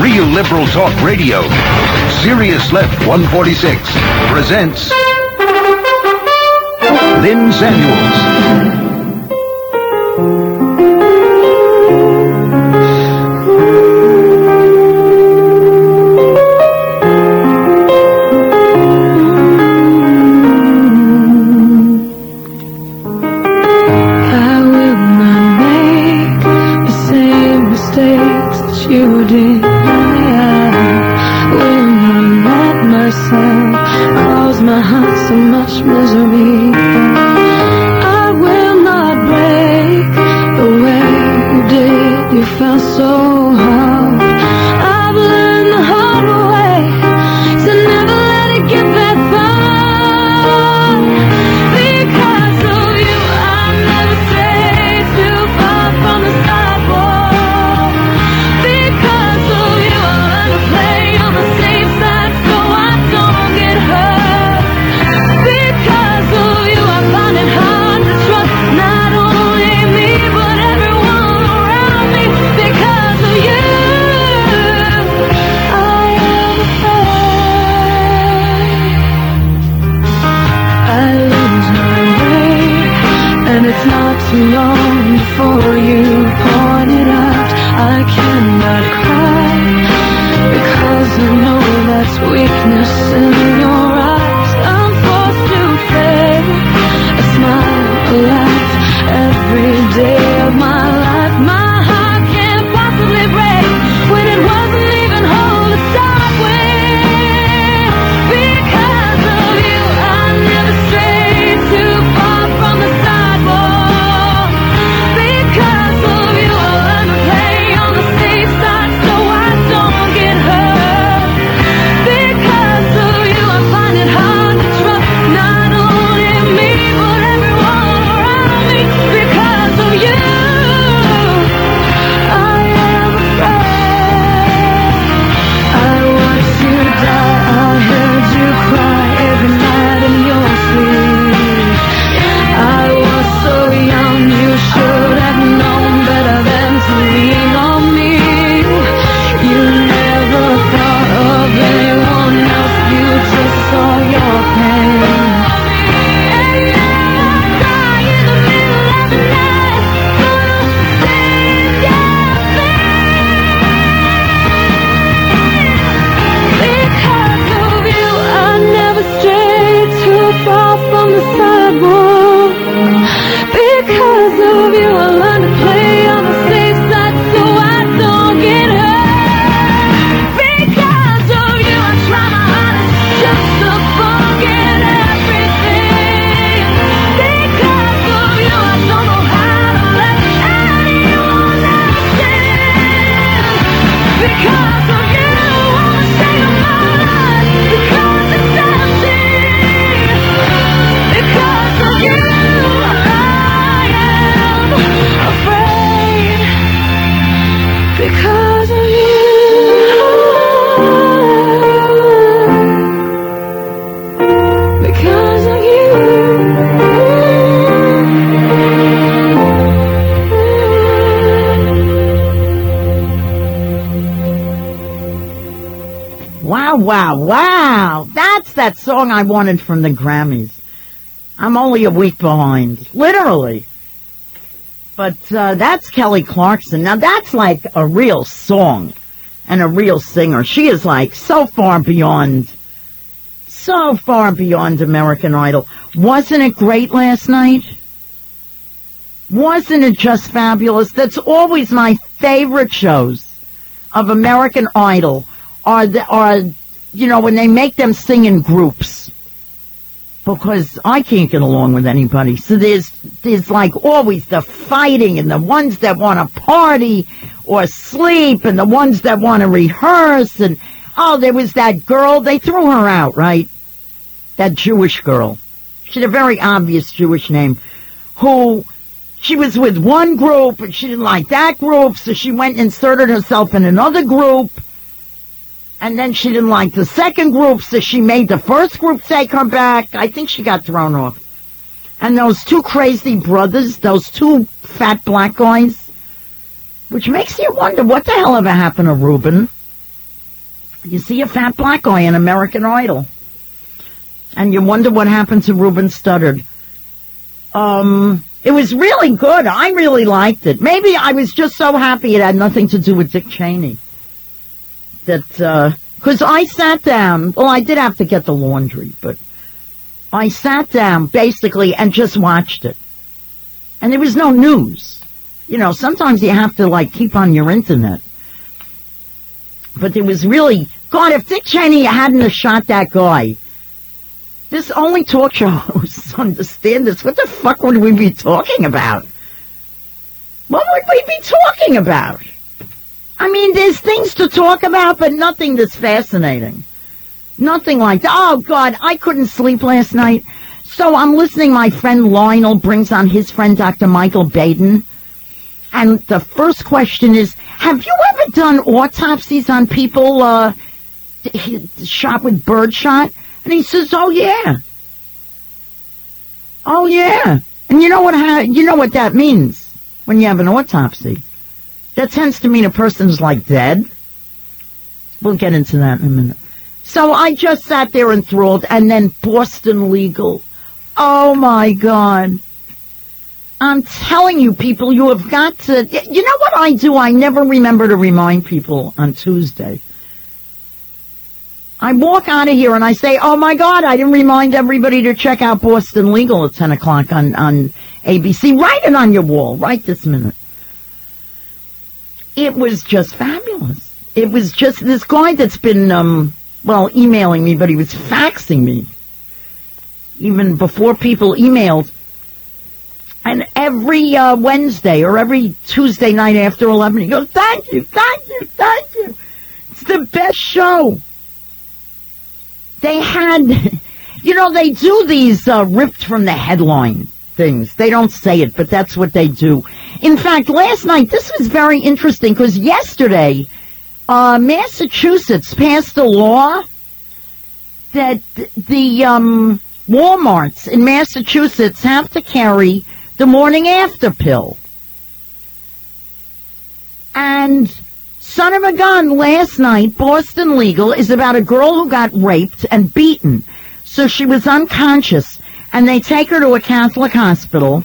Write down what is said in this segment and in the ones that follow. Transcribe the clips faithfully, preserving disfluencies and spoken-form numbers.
Real Liberal Talk Radio. Sirius Left one forty-six presents Lynn Samuels. Wow, wow. That's that song I wanted from the Grammys. I'm only a week behind. Literally. But uh, that's Kelly Clarkson. Now, that's like a real song and a real singer. She is like so far beyond, so far beyond American Idol. Wasn't it great last night? Wasn't it just fabulous? That's always my favorite shows of American Idol are, the, are you know, when they make them sing in groups. Because I can't get along with anybody. So there's, there's like always the fighting and the ones that want to party or sleep and the ones that want to rehearse. And, oh, there was that girl. They threw her out, right? That Jewish girl. She had a very obvious Jewish name. Who, she was with one group and she didn't like that group. So she went and inserted herself in another group. And then she didn't like the second group, so she made the first group take her back. I think she got thrown off. And those two crazy brothers, those two fat black guys, which makes you wonder what the hell ever happened to Ruben. You see a fat black guy in American Idol. And you wonder what happened to Ruben Studdard. Um, it was really good. I really liked it. Maybe I was just so happy it had nothing to do with Dick Cheney. That, uh, cause I sat down, well, I did have to get the laundry, but I sat down basically and just watched it. And there was no news. You know, sometimes you have to like keep on your internet. But there was really, God, if Dick Cheney hadn't have shot that guy, this only talk show hosts understand this. What the fuck would we be talking about? What would we be talking about? I mean, there's things to talk about, but nothing that's fascinating. Nothing like that. Oh, God, I couldn't sleep last night. So I'm listening. My friend Lionel brings on his friend Doctor Michael Baden. And the first question is, have you ever done autopsies on people uh, shot with birdshot? And he says, oh, yeah. Oh, yeah. And you know what ha- you know what that means when you have an autopsy. That tends to mean a person's, like, dead. We'll get into that in a minute. So I just sat there enthralled, and then Boston Legal. Oh, my God. I'm telling you, people, you have got to... You know what I do? I never remember to remind people on Tuesday. I walk out of here and I say, oh, my God, I didn't remind everybody to check out Boston Legal at ten o'clock on, on A B C. Write it on your wall right this minute. It was just fabulous. It was just this guy that's been, um, well, emailing me, but he was faxing me. Even before people emailed. And every uh, Wednesday or every Tuesday night after eleven, he goes, thank you, thank you, thank you. It's the best show. They had, you know, they do these uh, ripped from the headline things. They don't say it, but that's what they do. In fact, last night, this was very interesting because yesterday, uh, Massachusetts passed a law that the um, Walmarts in Massachusetts have to carry the morning after pill. And son of a gun, last night, Boston Legal is about a girl who got raped and beaten. So she was unconscious, and they take her to a Catholic hospital,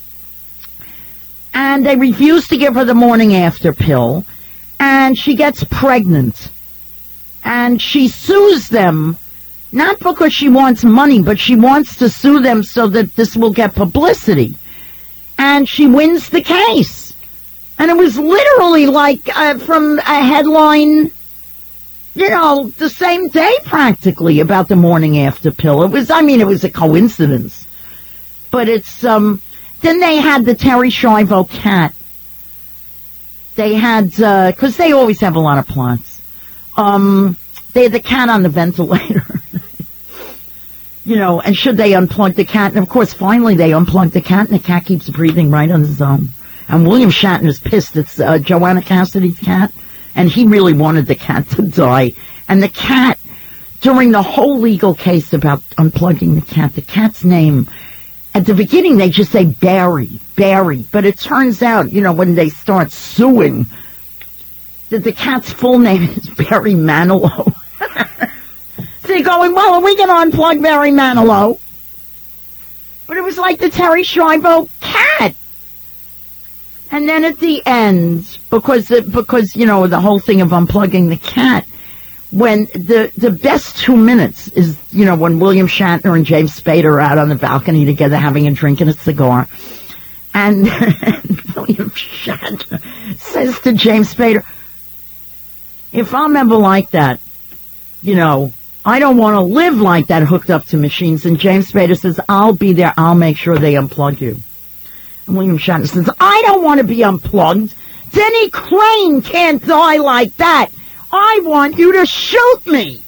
and they refuse to give her the morning after pill, and she gets pregnant. And she sues them, not because she wants money, but she wants to sue them so that this will get publicity. And she wins the case. And it was literally like uh, from a headline, you know, the same day practically about the morning after pill. It was, I mean, it was a coincidence. But it's, um, then they had the Terry Schiavo cat. They had, uh, cause they always have a lot of plots. Um, they had the cat on the ventilator. You know, and should they unplug the cat? And of course, finally they unplug the cat and the cat keeps breathing right on his own. And William Shatner's pissed. It's uh, Joanna Cassidy's cat. And he really wanted the cat to die. And the cat, during the whole legal case about unplugging the cat, the cat's name, at the beginning they just say Barry, Barry. But it turns out, you know, when they start suing, that the cat's full name is Barry Manilow. So they're going, well, are we going to unplug Barry Manilow? But it was like the Terry Schiavo cat. And then at the end, because, because you know, the whole thing of unplugging the cat, when the, the best two minutes is, you know, when William Shatner and James Spader are out on the balcony together having a drink and a cigar. And, and William Shatner says to James Spader, if I'm ever like that, you know, I don't want to live like that hooked up to machines. And James Spader says, I'll be there. I'll make sure they unplug you. And William Shatner says, I don't want to be unplugged. Denny Crane can't die like that. I want you to shoot me.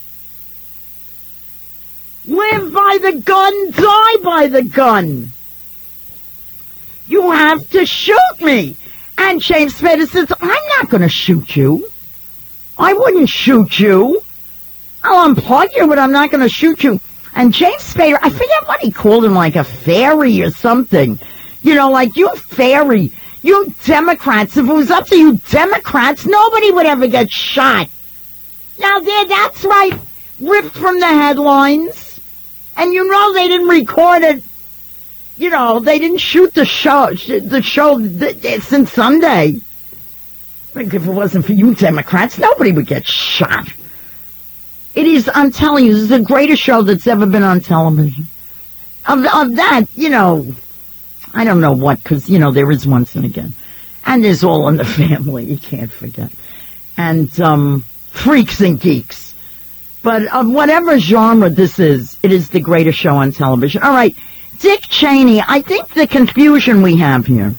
Live by the gun, die by the gun. You have to shoot me. And James Spader says, I'm not going to shoot you. I wouldn't shoot you. I'll unplug you, but I'm not going to shoot you. And James Spader, I forget what he called him, like a fairy or something. You know, like, you fairy, you Democrats, if it was up to you Democrats, nobody would ever get shot. Now, there, that's right, ripped from the headlines. And you know they didn't record it. You know, they didn't shoot the show, the show th- th- since Sunday. Like, if it wasn't for you Democrats, nobody would get shot. It is, I'm telling you, this is the greatest show that's ever been on television. Of, of that, you know, I don't know what, because, you know, there is Once and Again. And there's All in the Family, you can't forget. And um, Freaks and Geeks. But of whatever genre this is, it is the greatest show on television. All right, Dick Cheney, I think the confusion we have here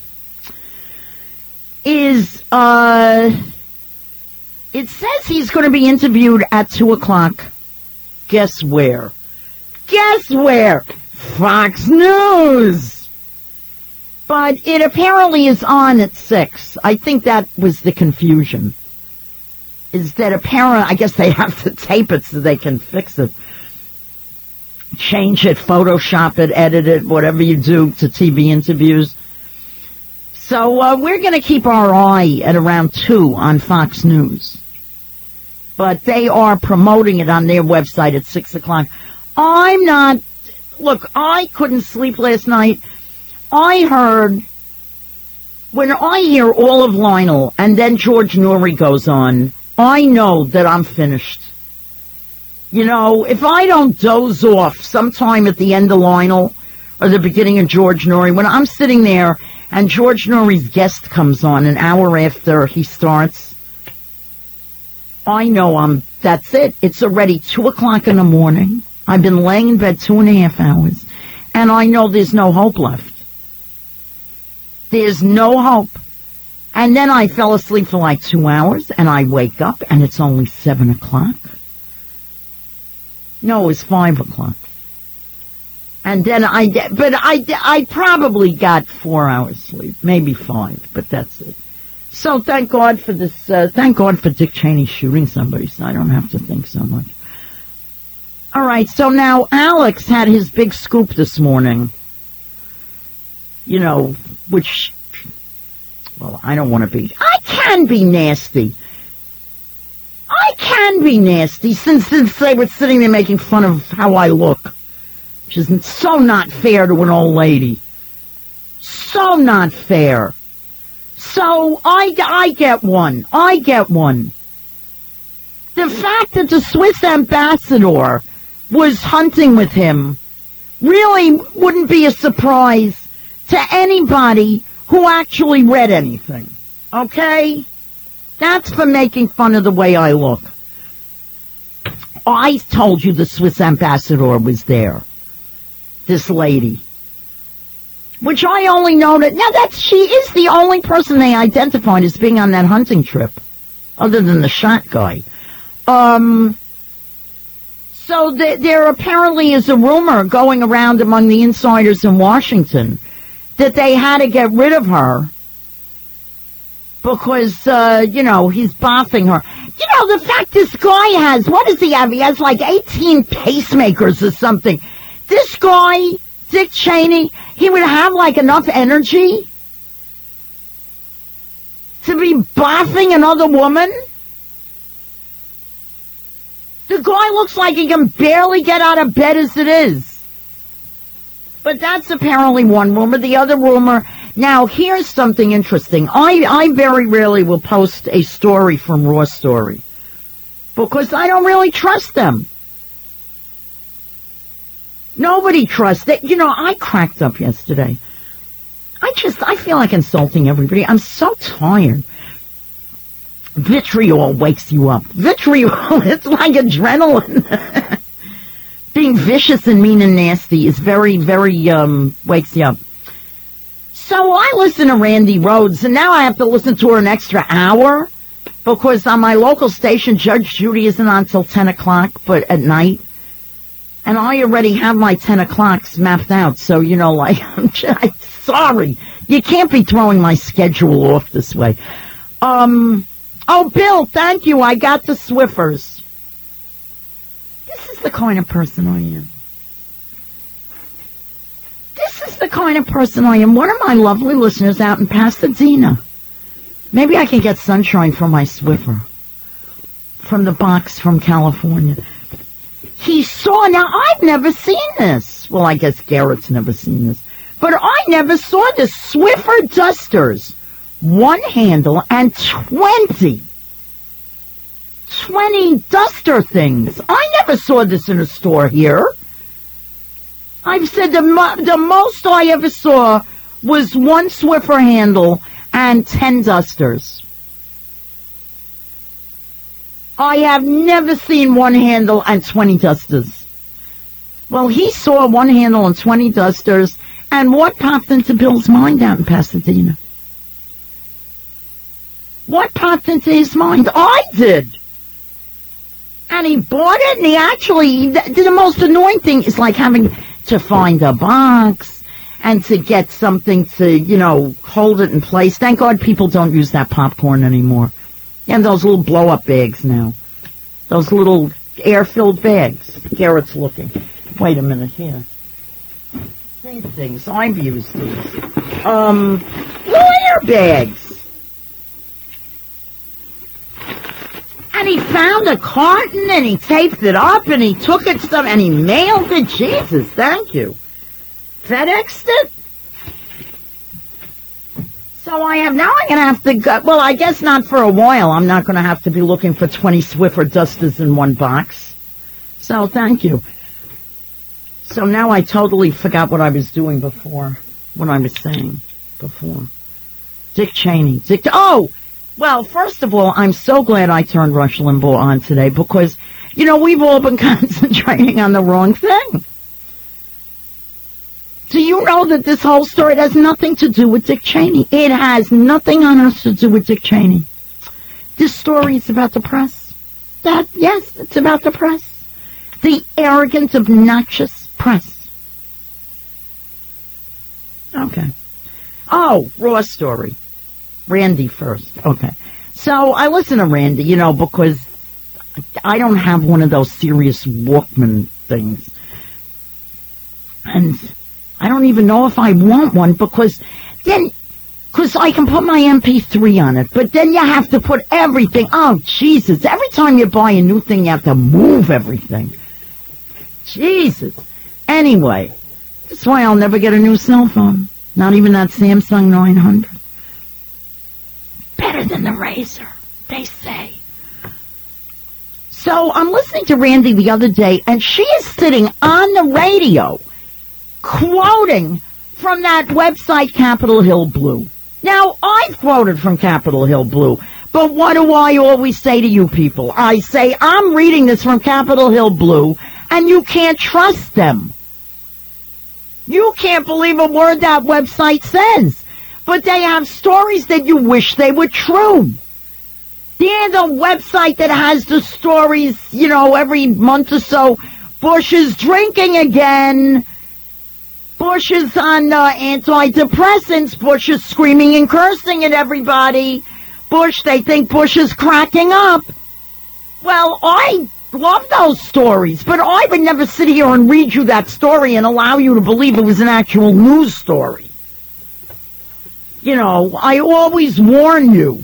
is, uh, it says he's going to be interviewed at two o'clock. Guess where? Guess where? Fox News. But it apparently is on at six. I think that was the confusion. Is that apparent? I guess they have to tape it so they can fix it. Change it, Photoshop it, edit it, whatever you do to T V interviews. So uh, we're going to keep our eye at around two on Fox News. But they are promoting it on their website at six o'clock. I'm not... Look, I couldn't sleep last night. I heard... When I hear all of Lionel and then George Noory goes on, I know that I'm finished. You know, if I don't doze off sometime at the end of Lionel or the beginning of George Noory, when I'm sitting there and George Noory's guest comes on an hour after he starts, I know I'm, that's it. It's already two o'clock in the morning. I've been laying in bed two and a half hours, and I know there's no hope left. There's no hope. And then I fell asleep for like two hours, and I wake up, and it's only seven o'clock. No, it was five o'clock. And then I, but I, I probably got four hours sleep, maybe five, but that's it. So thank God for this, uh, thank God for Dick Cheney shooting somebody, so I don't have to think so much. All right, so now Alex had his big scoop this morning, you know, which, well, I don't want to be, I can be nasty. I can be nasty since, since they were sitting there making fun of how I look, which is so not fair to an old lady. So not fair. So I, I get one. I get one. The fact that the Swiss ambassador was hunting with him really wouldn't be a surprise to anybody who actually read anything. Okay? That's for making fun of the way I look. I told you the Swiss ambassador was there. This lady. Which I only know that, now that she is the only person they identified as being on that hunting trip. Other than the shot guy. Um, so th- there apparently is a rumor going around among the insiders in Washington that they had to get rid of her because, uh, you know, he's boffing her. You know, the fact this guy has, what does he have? He has like eighteen pacemakers or something. This guy, Dick Cheney, he would have like enough energy to be boffing another woman? The guy looks like he can barely get out of bed as it is. But that's apparently one rumor. The other rumor, now here's something interesting. I, I very rarely will post a story from Raw Story because I don't really trust them. Nobody trusts it. You know, I cracked up yesterday. I just, I feel like insulting everybody. I'm so tired. Vitriol wakes you up. Vitriol, it's like adrenaline. Being vicious and mean and nasty is very, very, um, wakes you up. So I listen to Randy Rhodes, and now I have to listen to her an extra hour because on my local station, Judge Judy isn't on till ten o'clock, but at night. And I already have my ten o'clocks mapped out, so, you know, like, I'm just, sorry. You can't be throwing my schedule off this way. Um, oh, Bill, thank you. I got the Swiffers. This is the kind of person I am. This is the kind of person I am. One of my lovely listeners out in Pasadena. Maybe I can get sunshine from my Swiffer. from the box from California. He saw, now I've never seen this. Well, I guess Garrett's never seen this. But I never saw this. Swiffer dusters, one handle and twenty. twenty duster things. I never saw this in a store here. I've said the, mo- the most I ever saw was one Swiffer handle and ten dusters. I have never seen one handle and twenty dusters. Well, he saw one handle and twenty dusters, and what popped into Bill's mind out in Pasadena? What popped into his mind? I did. And he bought it, and he actually, the, the most annoying thing is like having to find a box and to get something to, you know, hold it in place. Thank God people don't use that popcorn anymore. And those little blow-up bags now. Those little air-filled bags. Garrett's looking. Wait a minute here. These things, I've used these. Um, little air bags. And he found a carton, and he taped it up, and he took it, some, and he mailed it. Jesus, thank you. FedExed it. So I am, now I'm going to have to go, well, I guess not for a while. I'm not going to have to be looking for twenty Swiffer dusters in one box. So thank you. So now I totally forgot what I was doing before, what I was saying before. Dick Cheney. Dick, oh, well, first of all, I'm so glad I turned Rush Limbaugh on today because, you know, we've all been concentrating on the wrong thing. Do you know that this whole story has nothing to do with Dick Cheney? It has nothing on us to do with Dick Cheney. This story is about the press. That, yes, it's about the press. The arrogant, obnoxious press. Okay. Oh, raw story. Randy first. Okay. So I listen to Randy, you know, because I don't have one of those serious Walkman things. And I don't even know if I want one because then, because I can put my M P three on it, but then you have to put everything. Oh, Jesus. Every time you buy a new thing, you have to move everything. Jesus. Anyway, that's why I'll never get a new cell phone. Not even that Samsung nine hundred. Better than the Razor, they say. So I'm listening to Randy the other day, and she is sitting on the radio quoting from that website Capitol Hill Blue. Now, I've quoted from Capitol Hill Blue, but what do I always say to you people? I say, I'm reading this from Capitol Hill Blue, and you can't trust them. You can't believe a word that website says. But they have stories that you wish they were true. They're the website that has the stories, you know, every month or so. Bush is drinking again. Bush is on uh, antidepressants. Bush is screaming and cursing at everybody. Bush, they think Bush is cracking up. Well, I love those stories, but I would never sit here and read you that story and allow you to believe it was an actual news story. You know, I always warn you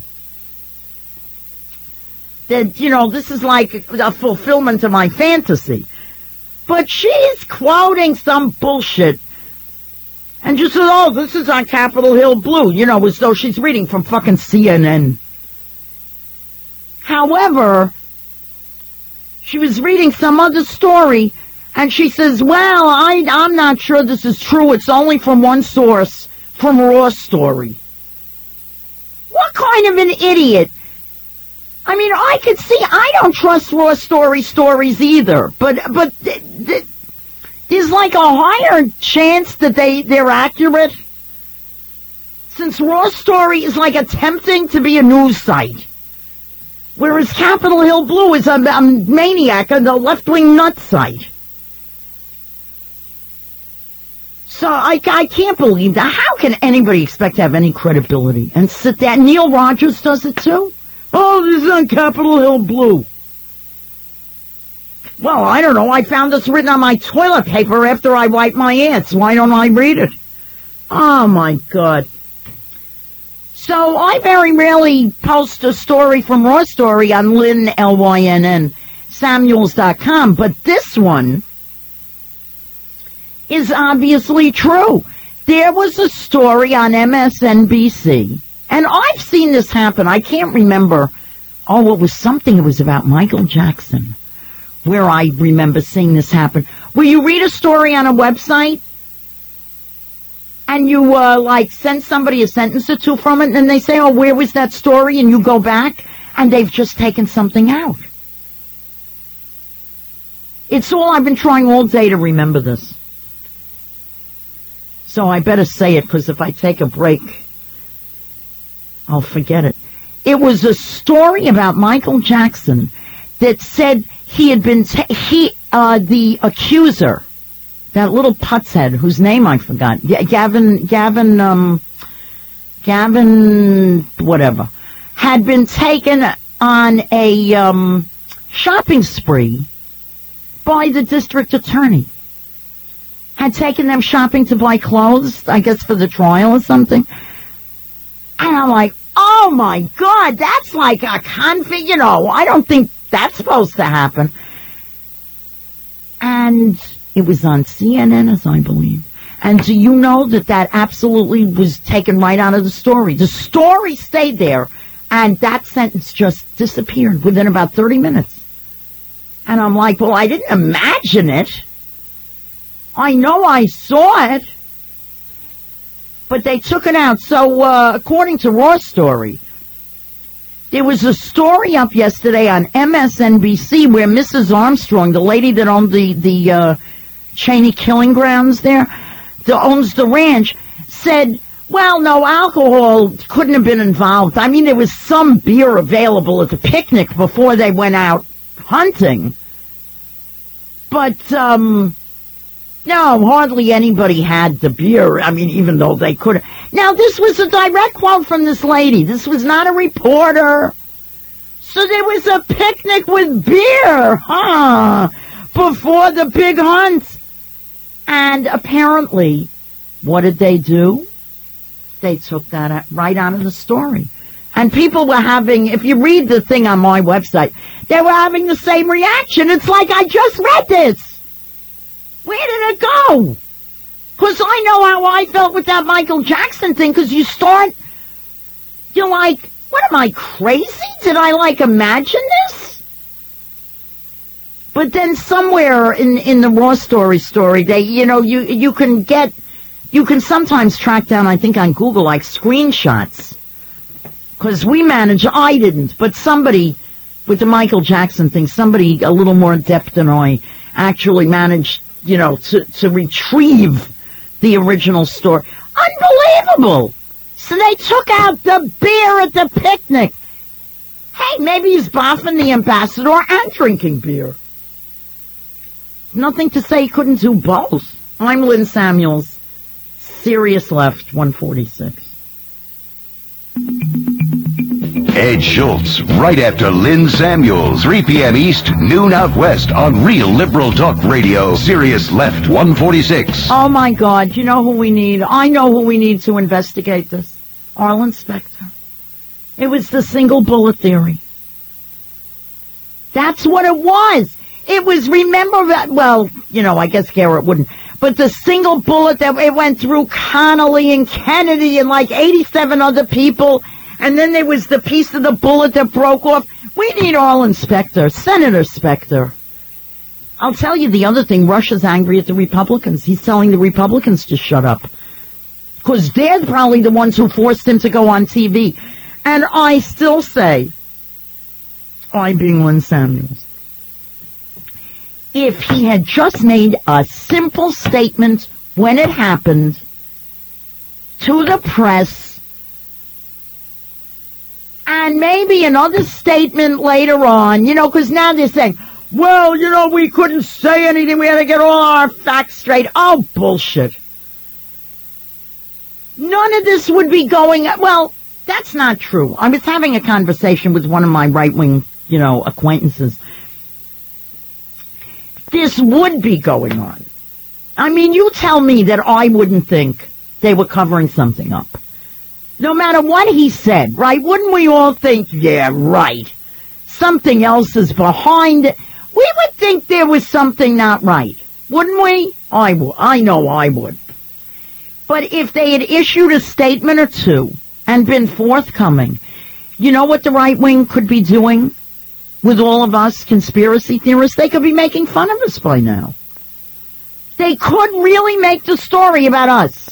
that, you know, this is like a fulfillment of my fantasy. But she's quoting some bullshit and just said, oh, this is on Capitol Hill Blue, you know, as though she's reading from fucking C N N. However, she was reading some other story, and she says, well, I, I'm not sure this is true. It's only from one source, from Raw Story. What kind of an idiot? I mean, I could see, I don't trust Raw Story stories either, but but th- th- there's like a higher chance that they, they're accurate, since Raw Story is like attempting to be a news site. Whereas Capitol Hill Blue is a, a maniac and a left-wing nut site. So I, I can't believe that. How can anybody expect to have any credibility and sit there? Neil Rogers does it too? Oh, this is on Capitol Hill Blue. Well, I don't know. I found this written on my toilet paper after I wiped my ass. Why don't I read it? Oh, my God. So I very rarely post a story from Raw Story on Lynn, L Y N N, Samuels dot com, but this one is obviously true. There was a story on M S N B C, and I've seen this happen. I can't remember. Oh, it was something. It was about Michael Jackson, where I remember seeing this happen. Where you read a story on a website, and you, uh, like, send somebody a sentence or two from it, and then they say, oh, where was that story? And you go back, and they've just taken something out. It's all, I've been trying all day to remember this. So I better say it, because if I take a break, I'll forget it. It was a story about Michael Jackson that said he had been, ta- he, uh, the accuser, that little putz head whose name I forgot, G- Gavin, Gavin, um, Gavin, whatever, had been taken on a, um, shopping spree by the district attorney. Had taken them shopping to buy clothes, I guess for the trial or something. And I'm like, oh my God, that's like a conflict, you know, I don't think that's supposed to happen. And it was on C N N, as I believe. And do you know that that absolutely was taken right out of the story? The story stayed there, and that sentence just disappeared within about thirty minutes. And I'm like, well, I didn't imagine it. I know I saw it. But they took it out. So, uh, according to Raw Story, there was a story up yesterday on M S N B C where Missus Armstrong, the lady that owned the, the uh, Cheney killing grounds there, that owns the ranch, said, well, no, alcohol couldn't have been involved. I mean, there was some beer available at the picnic before they went out hunting. But, um... no, hardly anybody had the beer. I mean, even though they could have. Now, this was a direct quote from this lady. This was not a reporter. So there was a picnic with beer, huh, before the big hunt. And apparently, what did they do? They took that right out of the story. And people were having, if you read the thing on my website, they were having the same reaction. It's like, I just read this. Where did it go? Because I know how I felt with that Michael Jackson thing, because you start, you're like, what am I, crazy? Did I, like, imagine this? But then somewhere in, in the Raw Story story, they, you know, you, you can get, you can sometimes track down, I think on Google, like, screenshots. Because we managed, I didn't, but somebody, with the Michael Jackson thing, somebody a little more adept than I actually managed, you know, to, to retrieve the original story. Unbelievable! So they took out the beer at the picnic. Hey, maybe he's boffing the ambassador and drinking beer. Nothing to say he couldn't do both. I'm Lynn Samuels. Sirius Left, one forty-six. Ed Schultz, right after Lynn Samuels, three p.m. East, noon out west on Real Liberal Talk Radio, Sirius Left, one forty-six. Oh, my God. You know who we need? I know who we need to investigate this. Arlen Specter. It was the single bullet theory. That's what it was. It was, remember that, well, you know, I guess Garrett wouldn't, but the single bullet that it went through Connolly and Kennedy and like eighty-seven other people, and then there was the piece of the bullet that broke off. We need Arlen Specter, Senator Specter. I'll tell you the other thing, Russia's angry at the Republicans. He's telling the Republicans to shut up. Because they're probably the ones who forced him to go on T V. And I still say, I being Lynn Samuels, if he had just made a simple statement when it happened to the press, and maybe another statement later on, you know, because now they're saying, well, you know, we couldn't say anything, we had to get all our facts straight. Oh, bullshit. None of this would be going, well, that's not true. I was having a conversation with one of my right-wing, you know, acquaintances. This would be going on. I mean, you tell me that I wouldn't think they were covering something up. No matter what he said, right? Wouldn't we all think, yeah, right, something else is behind it? We would think there was something not right, wouldn't we? I would. I know I would. But if they had issued a statement or two and been forthcoming, you know what the right wing could be doing with all of us conspiracy theorists? They could be making fun of us by now. They could really make the story about us.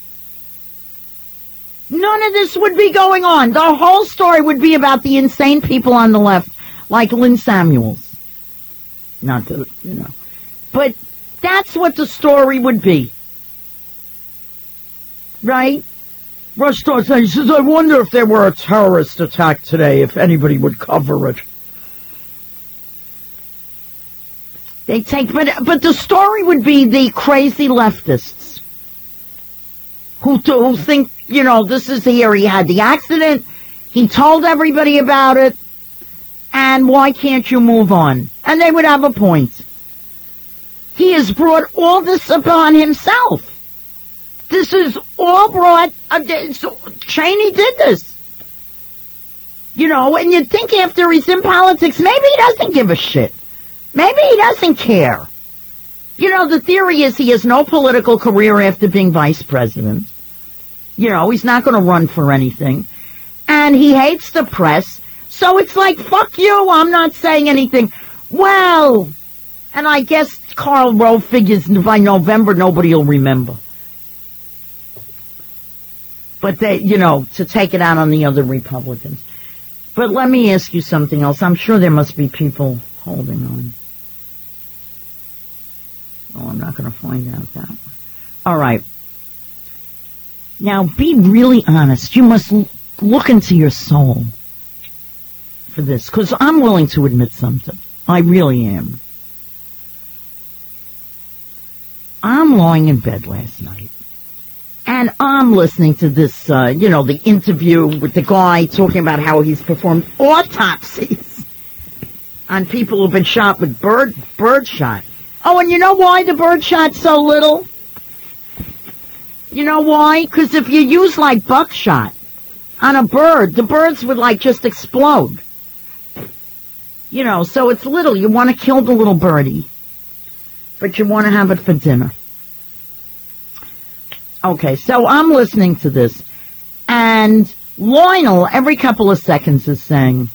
None of this would be going on. The whole story would be about the insane people on the left, like Lynn Samuels. Not to, you know. But that's what the story would be. Right? Rush starts saying, he says, I wonder if there were a terrorist attack today, if anybody would cover it. They take, but, but the story would be the crazy leftists who, who think, you know, this is here, he had the accident, he told everybody about it, and why can't you move on? And they would have a point. He has brought all this upon himself. This is all brought, uh, Cheney did this. You know, and you'd think after he's in politics, maybe he doesn't give a shit. Maybe he doesn't care. You know, the theory is he has no political career after being vice president. You know, he's not going to run for anything. And he hates the press. So it's like, fuck you, I'm not saying anything. Well, and I guess Karl Rove figures by November nobody will remember. But they, you know, to take it out on the other Republicans. But let me ask you something else. I'm sure there must be people holding on. Oh, I'm not going to find out that one. All right. Now, be really honest. You must l- look into your soul for this, because I'm willing to admit something. I really am. I'm lying in bed last night, and I'm listening to this, uh, you know, the interview with the guy talking about how he's performed autopsies on people who've been shot with bird bird shot. Oh, and you know why the bird shot's so little? You know why? Because if you use, like, buckshot on a bird, the birds would, like, just explode. You know, so it's little. You want to kill the little birdie, but you want to have it for dinner. Okay, so I'm listening to this, and Lionel, every couple of seconds, is saying,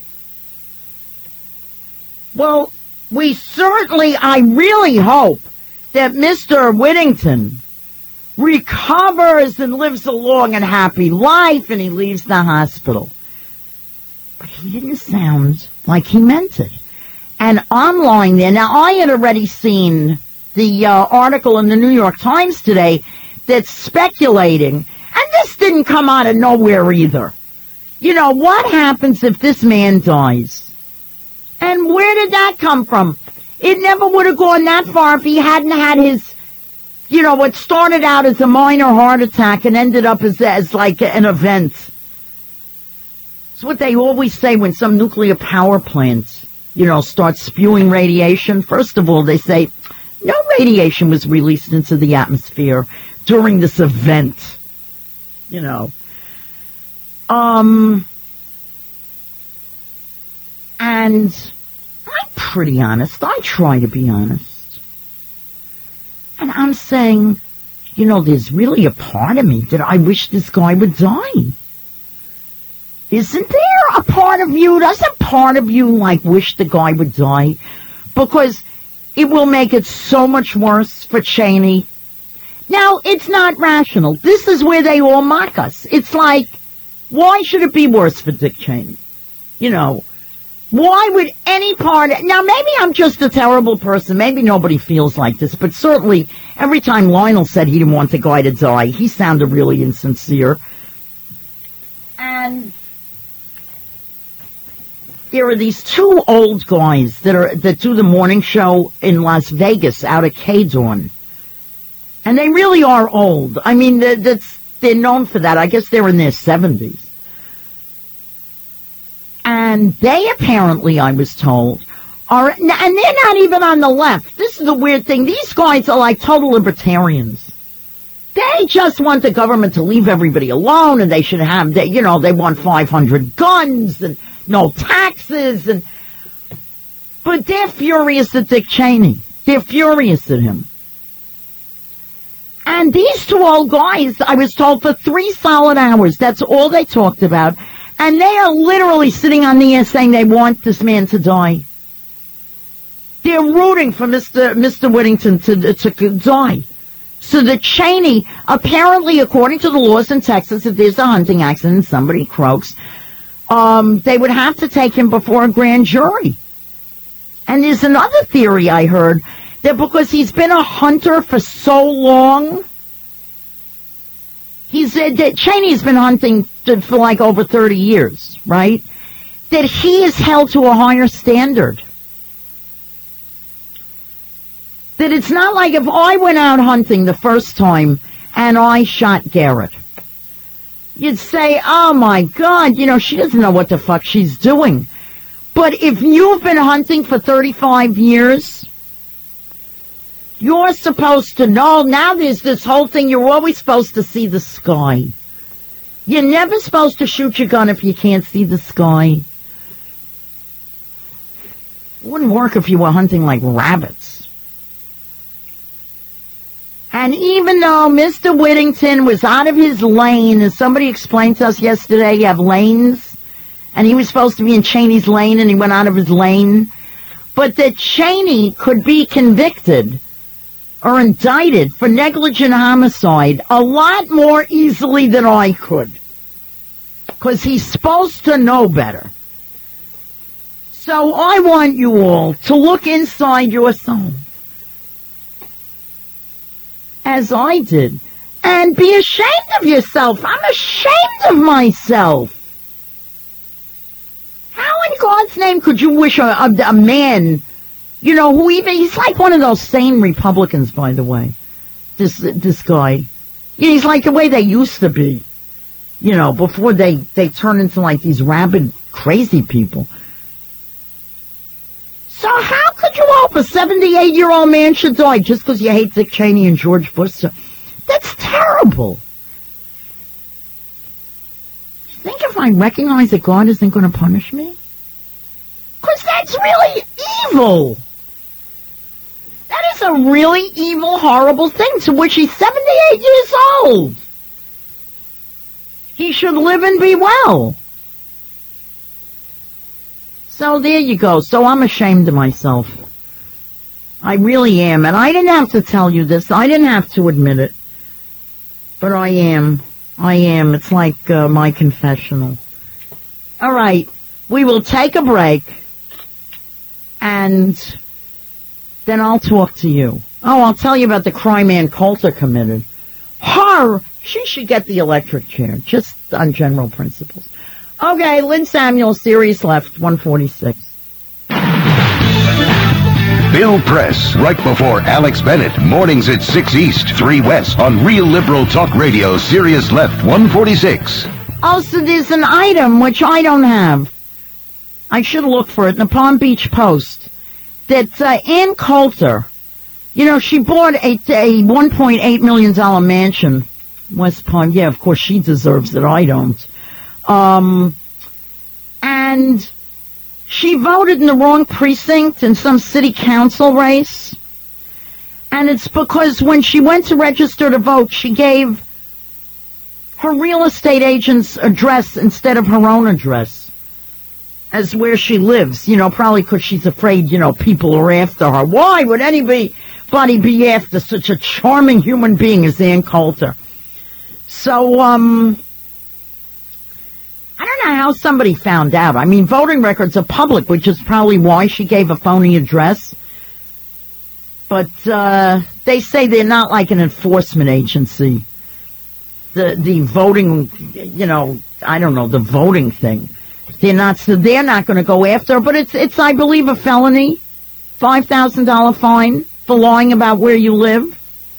well, we certainly, I really hope that Mister Whittington recovers and lives a long and happy life, and he leaves the hospital. But he didn't sound like he meant it. And I'm lying there. Now, I had already seen the uh, article in the New York Times today that's speculating, and this didn't come out of nowhere either. You know, what happens if this man dies? And where did that come from? It never would have gone that far if he hadn't had his, you know, what started out as a minor heart attack and ended up as, as like an event. It's what they always say when some nuclear power plant, you know, starts spewing radiation. First of all, they say, no radiation was released into the atmosphere during this event. You know. Um, and I'm pretty honest. I try to be honest. And I'm saying, you know, there's really a part of me that I wish this guy would die. Isn't there a part of you, doesn't part of you, like, wish the guy would die? Because it will make it so much worse for Cheney. Now, it's not rational. This is where they all mock us. It's like, why should it be worse for Dick Cheney? You know, why would any part... Now, maybe I'm just a terrible person. Maybe nobody feels like this. But certainly, every time Lionel said he didn't want the guy to die, he sounded really insincere. And there are these two old guys that are that do the morning show in Las Vegas out at K-Dawn. And they really are old. I mean, they're, that's, they're known for that. I guess they're in their seventies. And they apparently, I was told, are, and they're not even on the left. This is the weird thing. These guys are like total libertarians. They just want the government to leave everybody alone, and they should have, they, you know, they want five hundred guns and no taxes, and but they're furious at Dick Cheney. They're furious at him. And these two old guys, I was told, for three solid hours, that's all they talked about. And they are literally sitting on the air saying they want this man to die. They're rooting for Mister Mister Whittington to, to die. So that Cheney, apparently, according to the laws in Texas, if there's a hunting accident and somebody croaks, um, they would have to take him before a grand jury. And there's another theory I heard, that because he's been a hunter for so long, he's uh, that Cheney's been hunting to, for like over thirty years, right? That he is held to a higher standard. That it's not like if I went out hunting the first time and I shot Garrett. You'd say, oh my God, you know, she doesn't know what the fuck she's doing. But if you've been hunting for thirty-five years, you're supposed to know. Now there's this whole thing, you're always supposed to see the sky. You're never supposed to shoot your gun if you can't see the sky. It wouldn't work if you were hunting like rabbits. And even though Mister Whittington was out of his lane, as somebody explained to us yesterday, you have lanes, and he was supposed to be in Cheney's lane, and he went out of his lane, but that Cheney could be convicted or indicted for negligent homicide a lot more easily than I could, because he's supposed to know better. So I want you all to look inside your soul, as I did, and be ashamed of yourself. I'm ashamed of myself. How in God's name could you wish a, a, a man, you know, who even, he's like one of those sane Republicans, by the way, this this guy. You know, he's like the way they used to be, you know, before they, they turn into like these rabid, crazy people. So how could you hope a seventy-eight-year-old man should die just because you hate Dick Cheney and George Bush? That's terrible. You think if I recognize that God isn't going to punish me? Because that's really evil. That is a really evil, horrible thing, to which he's seventy-eight years old. He should live and be well. So there you go. So I'm ashamed of myself. I really am. And I didn't have to tell you this. I didn't have to admit it. But I am. I am. It's like uh, my confessional. All right. We will take a break. And then I'll talk to you. Oh, I'll tell you about the crime Ann Coulter committed. Her, she should get the electric chair, just on general principles. Okay, Lynn Samuels, Series Left, one forty-six. Bill Press, right before Alex Bennett, mornings at six East, three West, on Real Liberal Talk Radio, Sirius Left, one forty-six. Oh, so there's an item which I don't have. I should look for it in the Palm Beach Post. That uh, Ann Coulter, you know, she bought a, a one point eight million dollars mansion, West Palm. Yeah, of course she deserves it. I don't. Um, and she voted in the wrong precinct in some city council race. And it's because when she went to register to vote, she gave her real estate agent's address instead of her own address as where she lives, you know, probably because she's afraid, you know, people are after her. Why would anybody be after such a charming human being as Ann Coulter? So, um... I don't know how somebody found out. I mean, voting records are public, which is probably why she gave a phony address. But uh, they say they're not like an enforcement agency. The the voting, you know, I don't know, the voting thing. They're not, so they're not going to go after her. But it's, it's, I believe, a felony, five thousand dollars fine for lying about where you live.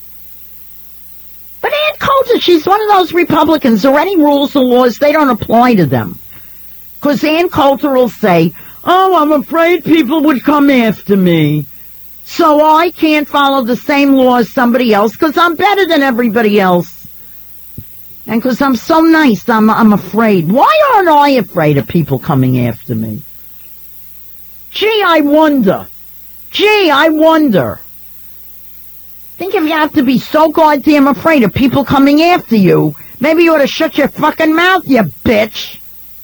But Ann Coulter, she's one of those Republicans, or any rules or laws, they don't apply to them. Because Ann Coulter will say, oh, I'm afraid people would come after me. So I can't follow the same law as somebody else because I'm better than everybody else. And because I'm so nice, I'm, I'm afraid. Why aren't I afraid of people coming after me? Gee, I wonder. Gee, I wonder. Think if you have to be so goddamn afraid of people coming after you, maybe you ought to shut your fucking mouth, you bitch.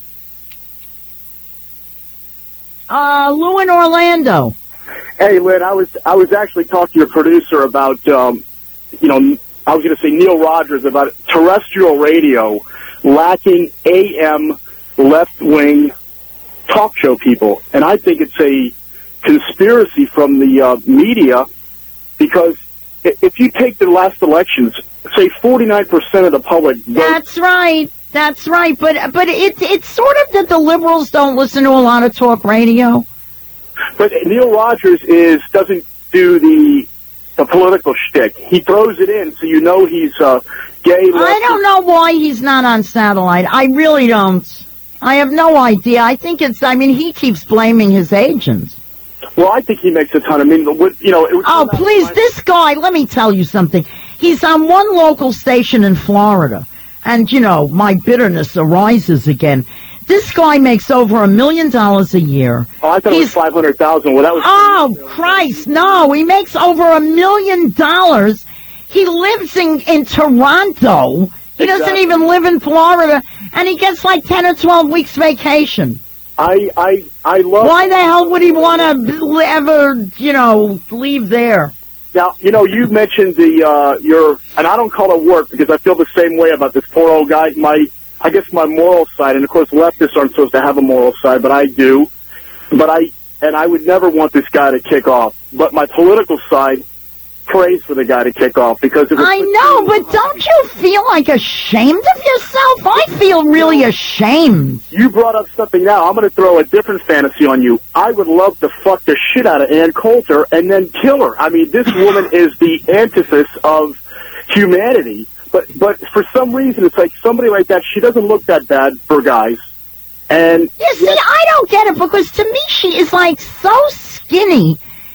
Uh, Lou in Orlando. Hey, Lynn, I was I was actually talking to your producer about, um, you know, I was going to say Neil Rogers, about terrestrial radio lacking A M left-wing talk show people. And I think it's a conspiracy from the uh, media, because if you take the last elections, say forty-nine percent of the public vote. That's right. That's right. But but it, it's sort of that the liberals don't listen to a lot of talk radio. But Neil Rogers is doesn't do the the political shtick. He throws it in so you know he's uh, gay. I don't know why he's not on satellite. I really don't. I have no idea. I think it's, I mean, he keeps blaming his agents. Well, I think he makes a ton. I mean, you know. It was oh, please, this guy, let me tell you something. He's on one local station in Florida. And, you know, my bitterness arises again. This guy makes over a million dollars a year. Oh, I thought He's, it was five hundred thousand. Well, that was. Oh, Christ, no! He makes over a million dollars. He lives in in Toronto. He exactly. doesn't even live in Florida, and he gets like ten or twelve weeks vacation. I I I love. Why the hell would he want to ever, you know, leave there? Now, you know, you mentioned the uh, your, and I don't call it work because I feel the same way about this poor old guy. My I guess my moral side, and of course leftists aren't supposed to have a moral side, but I do. But I, and I would never want this guy to kick off. But my political side prays for the guy to kick off because of I know, but don't you feel like ashamed of yourself? I feel really ashamed. You brought up something now. I'm going to throw a different fantasy on you. I would love to fuck the shit out of Ann Coulter and then kill her. I mean, this woman is the antithesis of humanity. But but for some reason, it's like somebody like that, she doesn't look that bad for guys. And you see, I don't get it, because to me, she is like so skinny.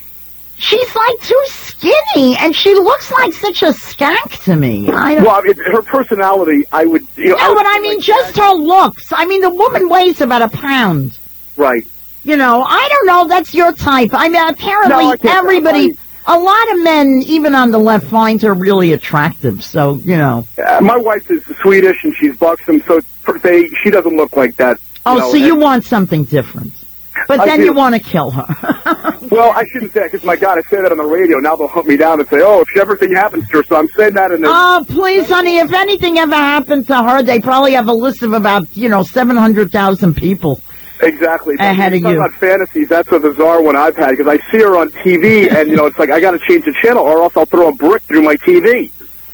She's like too skinny, and she looks like such a skank to me. I don't... Well, I mean, her personality, I would... You know, no, I would but I mean, like just that. Her looks. I mean, the woman weighs about a pound. Right. You know, I don't know, that's your type. I mean, apparently no, everybody... A lot of men, even on the left, find her really attractive, so, you know. Uh, my wife is Swedish, and she's buxom, so they, she doesn't look like that. Oh, know, so you want something different. But I then do. You want to kill her. Well, I shouldn't say that, because, my God, I say that on the radio. Now they'll hunt me down and say, oh, if everything happens to her, so I'm saying that in the... Oh, please, honey, if anything ever happened to her, they probably have a list of about, you know, seven hundred thousand people. Exactly. Ahead of you. About fantasies, that's a bizarre one I've had, because I see her on T V, and, you know, it's like, I got to change the channel, or else I'll throw a brick through my T V.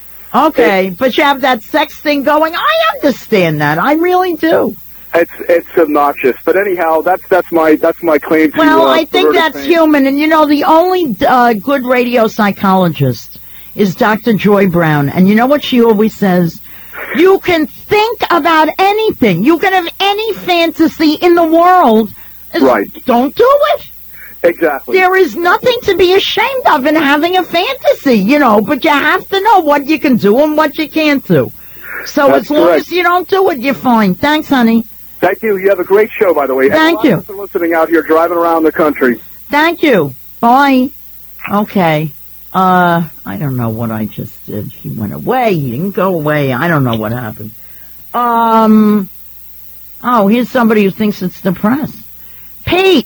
Okay, it, but you have that sex thing going. I understand that. I really do. It's it's obnoxious, but anyhow, that's that's my that's my claim to. Well, uh, I think that's fame. Human, and you know, the only uh, good radio psychologist is Doctor Joy Brown, and you know what she always says? You can think about anything. You can have any fantasy in the world. Right. Don't do it. Exactly. There is nothing to be ashamed of in having a fantasy, you know, but you have to know what you can do and what you can't do. So That's as long correct. as you don't do it, you're fine. Thanks, honey. Thank you. You have a great show, by the way. Thank you. For listening out here, driving around the country. Thank you. Bye. Okay. Uh, I don't know what I just did. He went away. He didn't go away. I don't know what happened. Um, oh, here's somebody who thinks it's the press. Pete.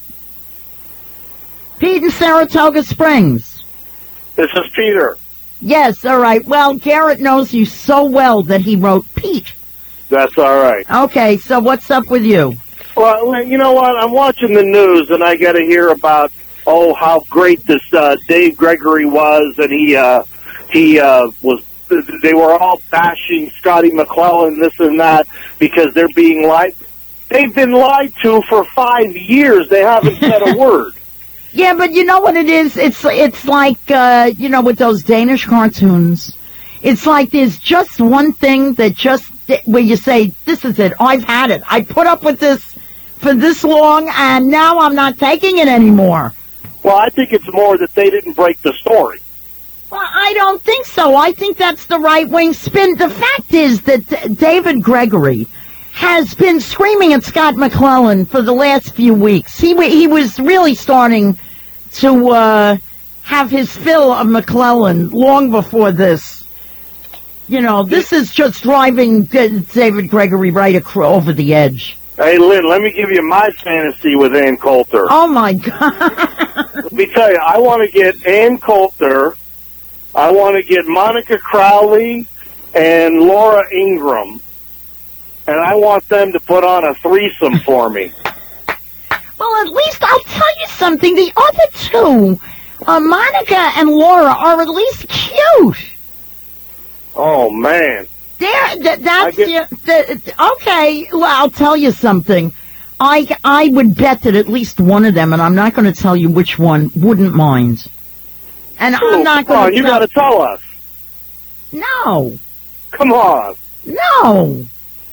Pete in Saratoga Springs. This is Peter. Yes, all right. Well, Garrett knows you so well that he wrote Pete. That's all right. Okay, so what's up with you? Well, you know what? I'm watching the news, and I got to hear about, oh, how great this uh, Dave Gregory was, and he uh, he uh, was. They were all bashing Scotty McClellan, this and that, because they're being lied. They've been lied to for five years. They haven't said a word. Yeah, but you know what it is? It's it's like uh, you know, with those Danish cartoons. It's like there's just one thing that just where you say, "This is it. I've had it. I put up with this for this long, and now I'm not taking it anymore." Well, I think it's more that they didn't break the story. Well, I don't think so. I think that's the right-wing spin. The fact is that D- David Gregory has been screaming at Scott McClellan for the last few weeks. He w- he was really starting to uh, have his fill of McClellan long before this. You know, this is just driving David Gregory right across over the edge. Hey, Lynn, let me give you my fantasy with Ann Coulter. Oh, my God. Let me tell you, I want to get Ann Coulter, I want to get Monica Crowley and Laura Ingraham, and I want them to put on a threesome for me. Well, at least I'll tell you something. The other two, uh, Monica and Laura, are at least cute. Oh, man. There, th- that's get- your, th- okay. Well, I'll tell you something. I, I would bet that at least one of them, and I'm not going to tell you which one, wouldn't mind. And Ooh, I'm not come going on, to. you got to tell us. No, Come on. no.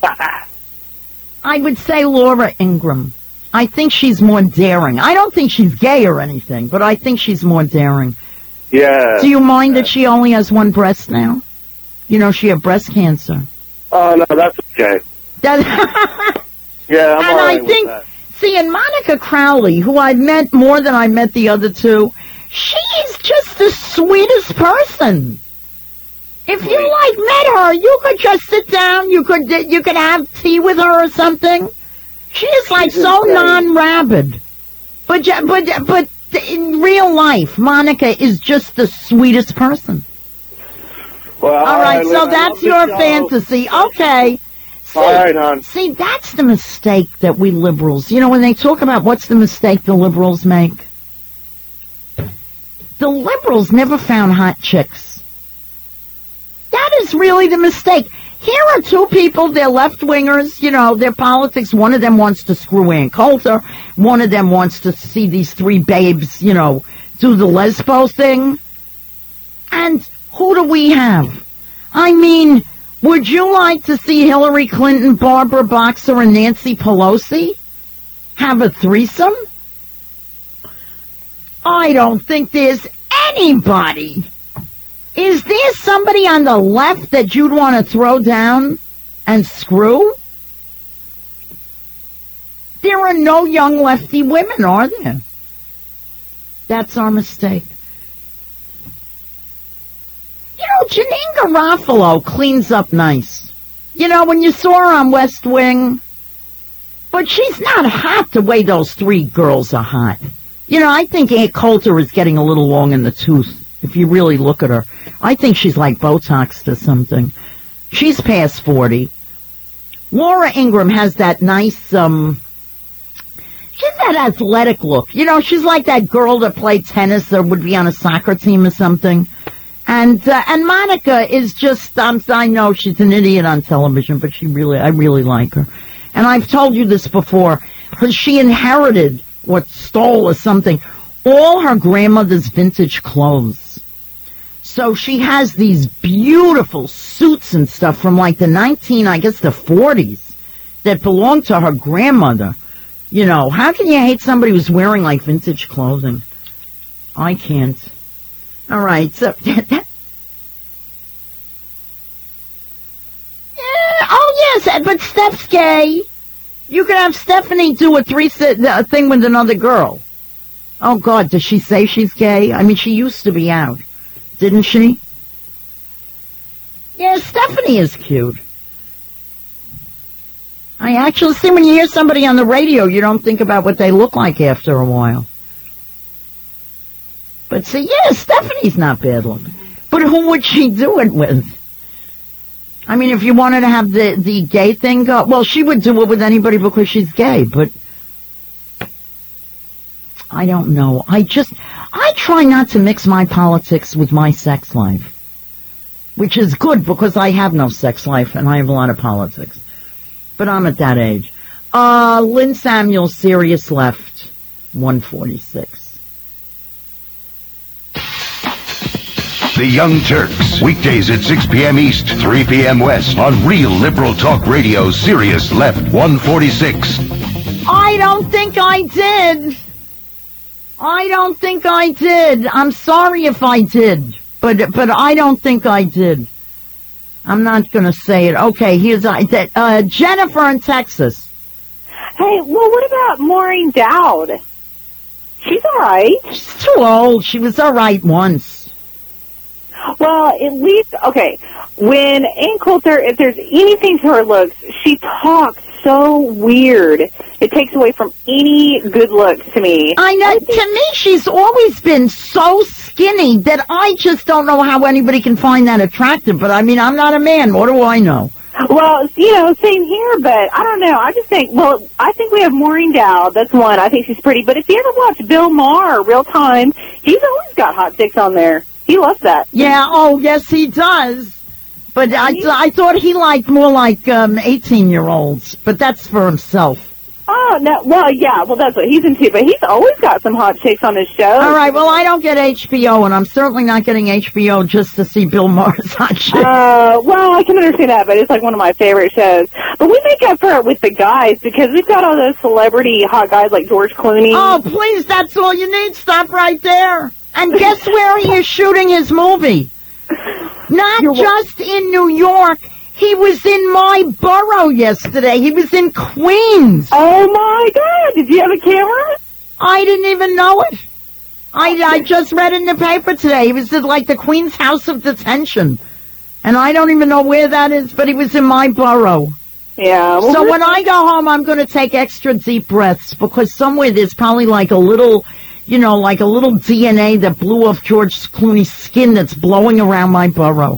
I would say Laura Ingraham. I think she's more daring. I don't think she's gay or anything, but I think she's more daring. Yeah. Do you mind that she only has one breast now? You know, she had breast cancer. Oh, no, that's okay. That, Yeah, I'm and all right I with think, that. see, and Monica Crowley, who I've met more than I met the other two, she's just the sweetest person. If you like met her, you could just sit down. You could you could have tea with her or something. She is like She's so great. non-rabid, but ju- but but in real life, Monica is just the sweetest person. Well, All right, Lynn, so I that's love the your show. fantasy. Okay. See, All right, hon. see, that's the mistake that we liberals, you know, when they talk about what's the mistake the liberals make, the liberals never found hot chicks. That is really the mistake. Here are two people, they're left-wingers, you know, their politics, one of them wants to screw Ann Coulter, one of them wants to see these three babes, you know, do the lesbo thing. And who do we have? I mean, would you like to see Hillary Clinton, Barbara Boxer, and Nancy Pelosi have a threesome? I don't think there's anybody. Is there somebody on the left that you'd want to throw down and screw? There are no young lefty women, are there? That's our mistake. You know, Janine Garofalo cleans up nice. You know, when you saw her on West Wing, but she's not hot the way those three girls are hot. You know, I think Aunt Coulter is getting a little long in the tooth, if you really look at her. I think she's like Botoxed or something. She's past forty. Laura Ingraham has that nice, um, she's that athletic look. You know, she's like that girl that played tennis or would be on a soccer team or something. And uh, and Monica is just, um, I know she's an idiot on television, but she really, I really like her. And I've told you this before, her, she inherited, or stole or something, all her grandmother's vintage clothes. So she has these beautiful suits and stuff from like the nineteen, I guess the forties, that belonged to her grandmother. You know, how can you hate somebody who's wearing like vintage clothing? I can't. All right, so that, that yeah, oh yes, but Steph's gay. You can have Stephanie do a three a thing with another girl. Oh God, does she say she's gay? I mean, she used to be out, didn't she? Yeah, Stephanie is cute. I actually see when you hear somebody on the radio, you don't think about what they look like after a while. But see, yeah, Stephanie's not bad looking. But who would she do it with? I mean, if you wanted to have the, the gay thing go, well, she would do it with anybody because she's gay, but I don't know. I just, I try not to mix my politics with my sex life, which is good because I have no sex life and I have a lot of politics. But I'm at that age. Uh, Lynn Samuels, Sirius Left, one forty-six. The Young Turks, weekdays at six p.m. East, three p.m. West, on Real Liberal Talk Radio, Sirius Left one forty-six. I don't think I did. I don't think I did. I'm sorry if I did, but but I don't think I did. I'm not going to say it. Okay, here's uh, uh, Jennifer in Texas. Hey, well, what about Maureen Dowd? She's all right. She's too old. She was all right once. Well, at least, okay, when Ann Coulter, if there's anything to her looks, she talks so weird. It takes away from any good looks to me. I know. I think, to me, she's always been so skinny that I just don't know how anybody can find that attractive. But, I mean, I'm not a man. What do I know? Well, you know, same here, but I don't know. I just think, well, I think we have Maureen Dowd. That's one. I think she's pretty. But if you ever watch Bill Maher, Real Time, he's always got hot chicks on there. He loves that. Yeah, oh, yes, he does. But I, I thought he liked more like um, eighteen-year-olds. But that's for himself. Oh, no. Well, yeah. Well, that's what he's into. But he's always got some hot chicks on his show. All right. Well, I don't get H B O, and I'm certainly not getting H B O just to see Bill Maher's hot chicks. Uh, well, I can understand that, but it's like one of my favorite shows. But we make up for it with the guys because we've got all those celebrity hot guys like George Clooney. Oh, please. That's all you need. Stop right there. And guess where he is shooting his movie? Not You're just in New York. He was in my borough yesterday. He was in Queens. Oh, my God. Did you have a camera? I didn't even know it. I, I just read in the paper today. He was at, like, the Queens House of Detention. And I don't even know where that is, but he was in my borough. Yeah. Well, so when I go home, I'm going to take extra deep breaths because somewhere there's probably like a little, you know, like a little D N A that blew off George Clooney's skin that's blowing around my borough.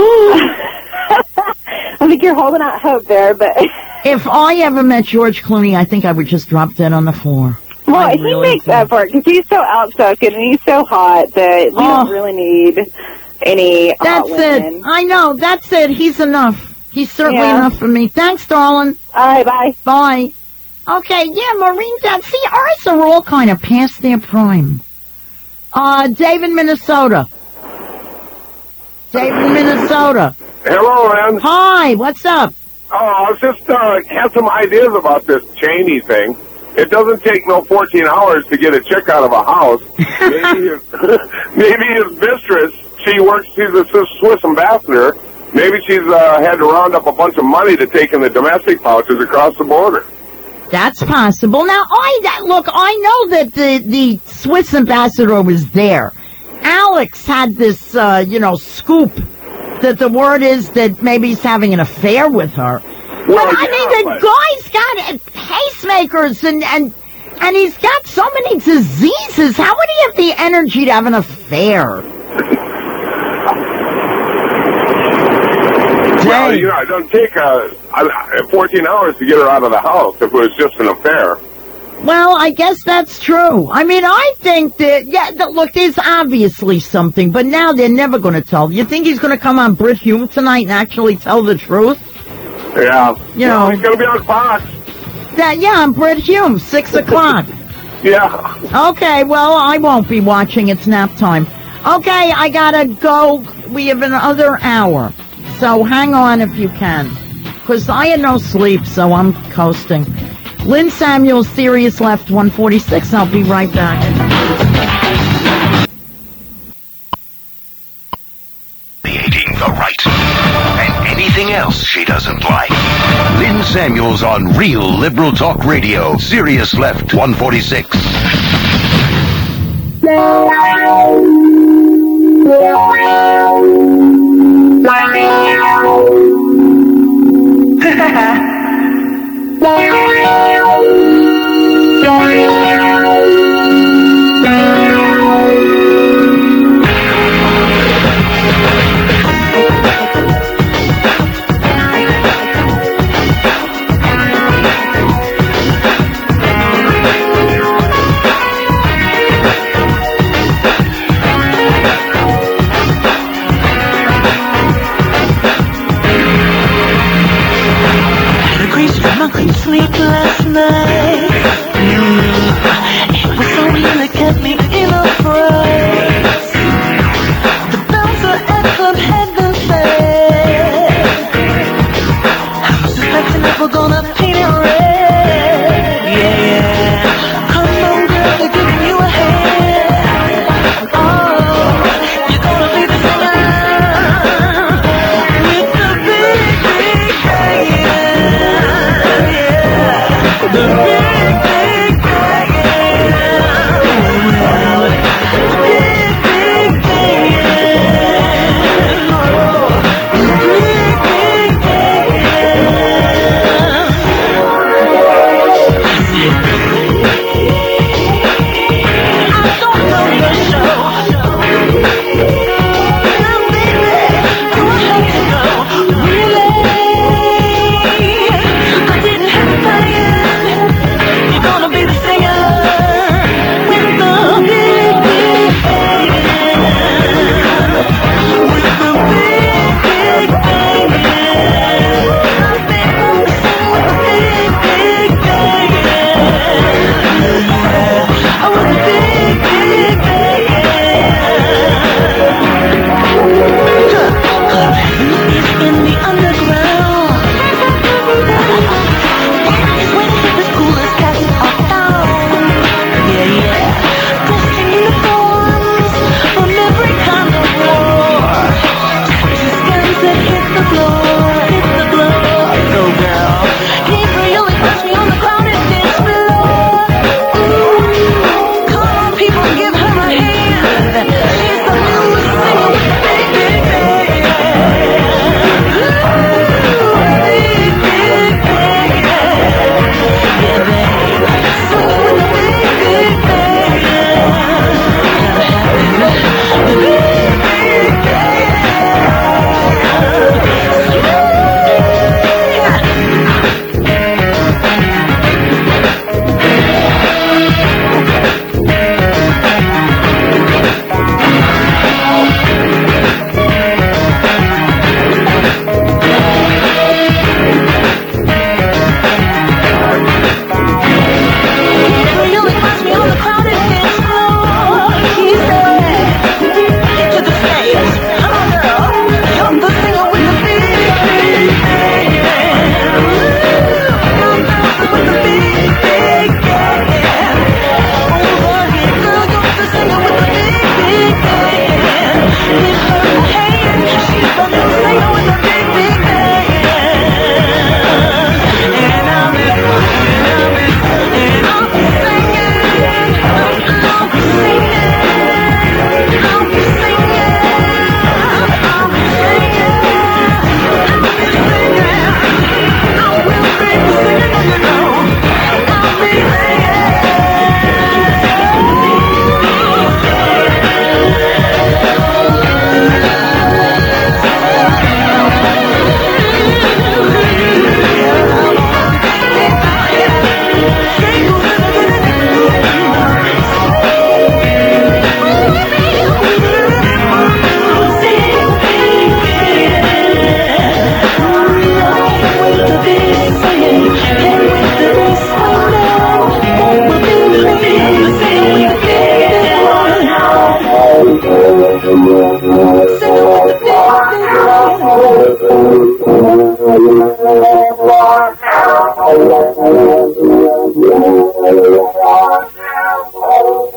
I think you're holding out hope there, but... If I ever met George Clooney, I think I would just drop dead on the floor. Well, I he really makes up for it because he's so outspoken and he's so hot that we oh, don't really need any That's hot women. it. I know. That's it. He's enough. He's certainly yeah. enough for me. Thanks, darling. All right, bye. Bye. Okay, yeah, Maureen Dowd. See, ours are all kind of past their prime. Uh, Dave in Minnesota. Dave in Minnesota. Hello, Ann. Hi, what's up? Oh, I was just uh, had some ideas about this Cheney thing. It doesn't take no fourteen hours to get a chick out of a house. Maybe his, maybe his mistress, she works, she's a Swiss ambassador. Maybe she's uh, had to round up a bunch of money to take in the domestic pouches across the border. That's possible. Now, I that, look, I know that the, the Swiss ambassador was there. Alex had this, uh, you know, scoop that the word is that maybe he's having an affair with her. Well, but, I yeah, mean, the guy's got pacemakers and, and, and he's got so many diseases. How would he have the energy to have an affair? Well, you know, it doesn't take uh, fourteen hours to get her out of the house if it was just an affair. Well, I guess that's true. I mean, I think that, yeah, that, look, there's obviously something, but now they're never going to tell. You think he's going to come on Brit Hume tonight and actually tell the truth? Yeah. You well, know. He's going to be on Fox. That, yeah, on Brit Hume, six o'clock. Yeah. Okay, well, I won't be watching. It's nap time. Okay, I got to go. We have another hour. So hang on if you can. Because I had no sleep, so I'm coasting. Lynn Samuels, Sirius Left one forty-six. I'll be right back. Creating the right and anything else she doesn't like. Lynn Samuels on Real Liberal Talk Radio, Sirius Left one forty-six. Sleep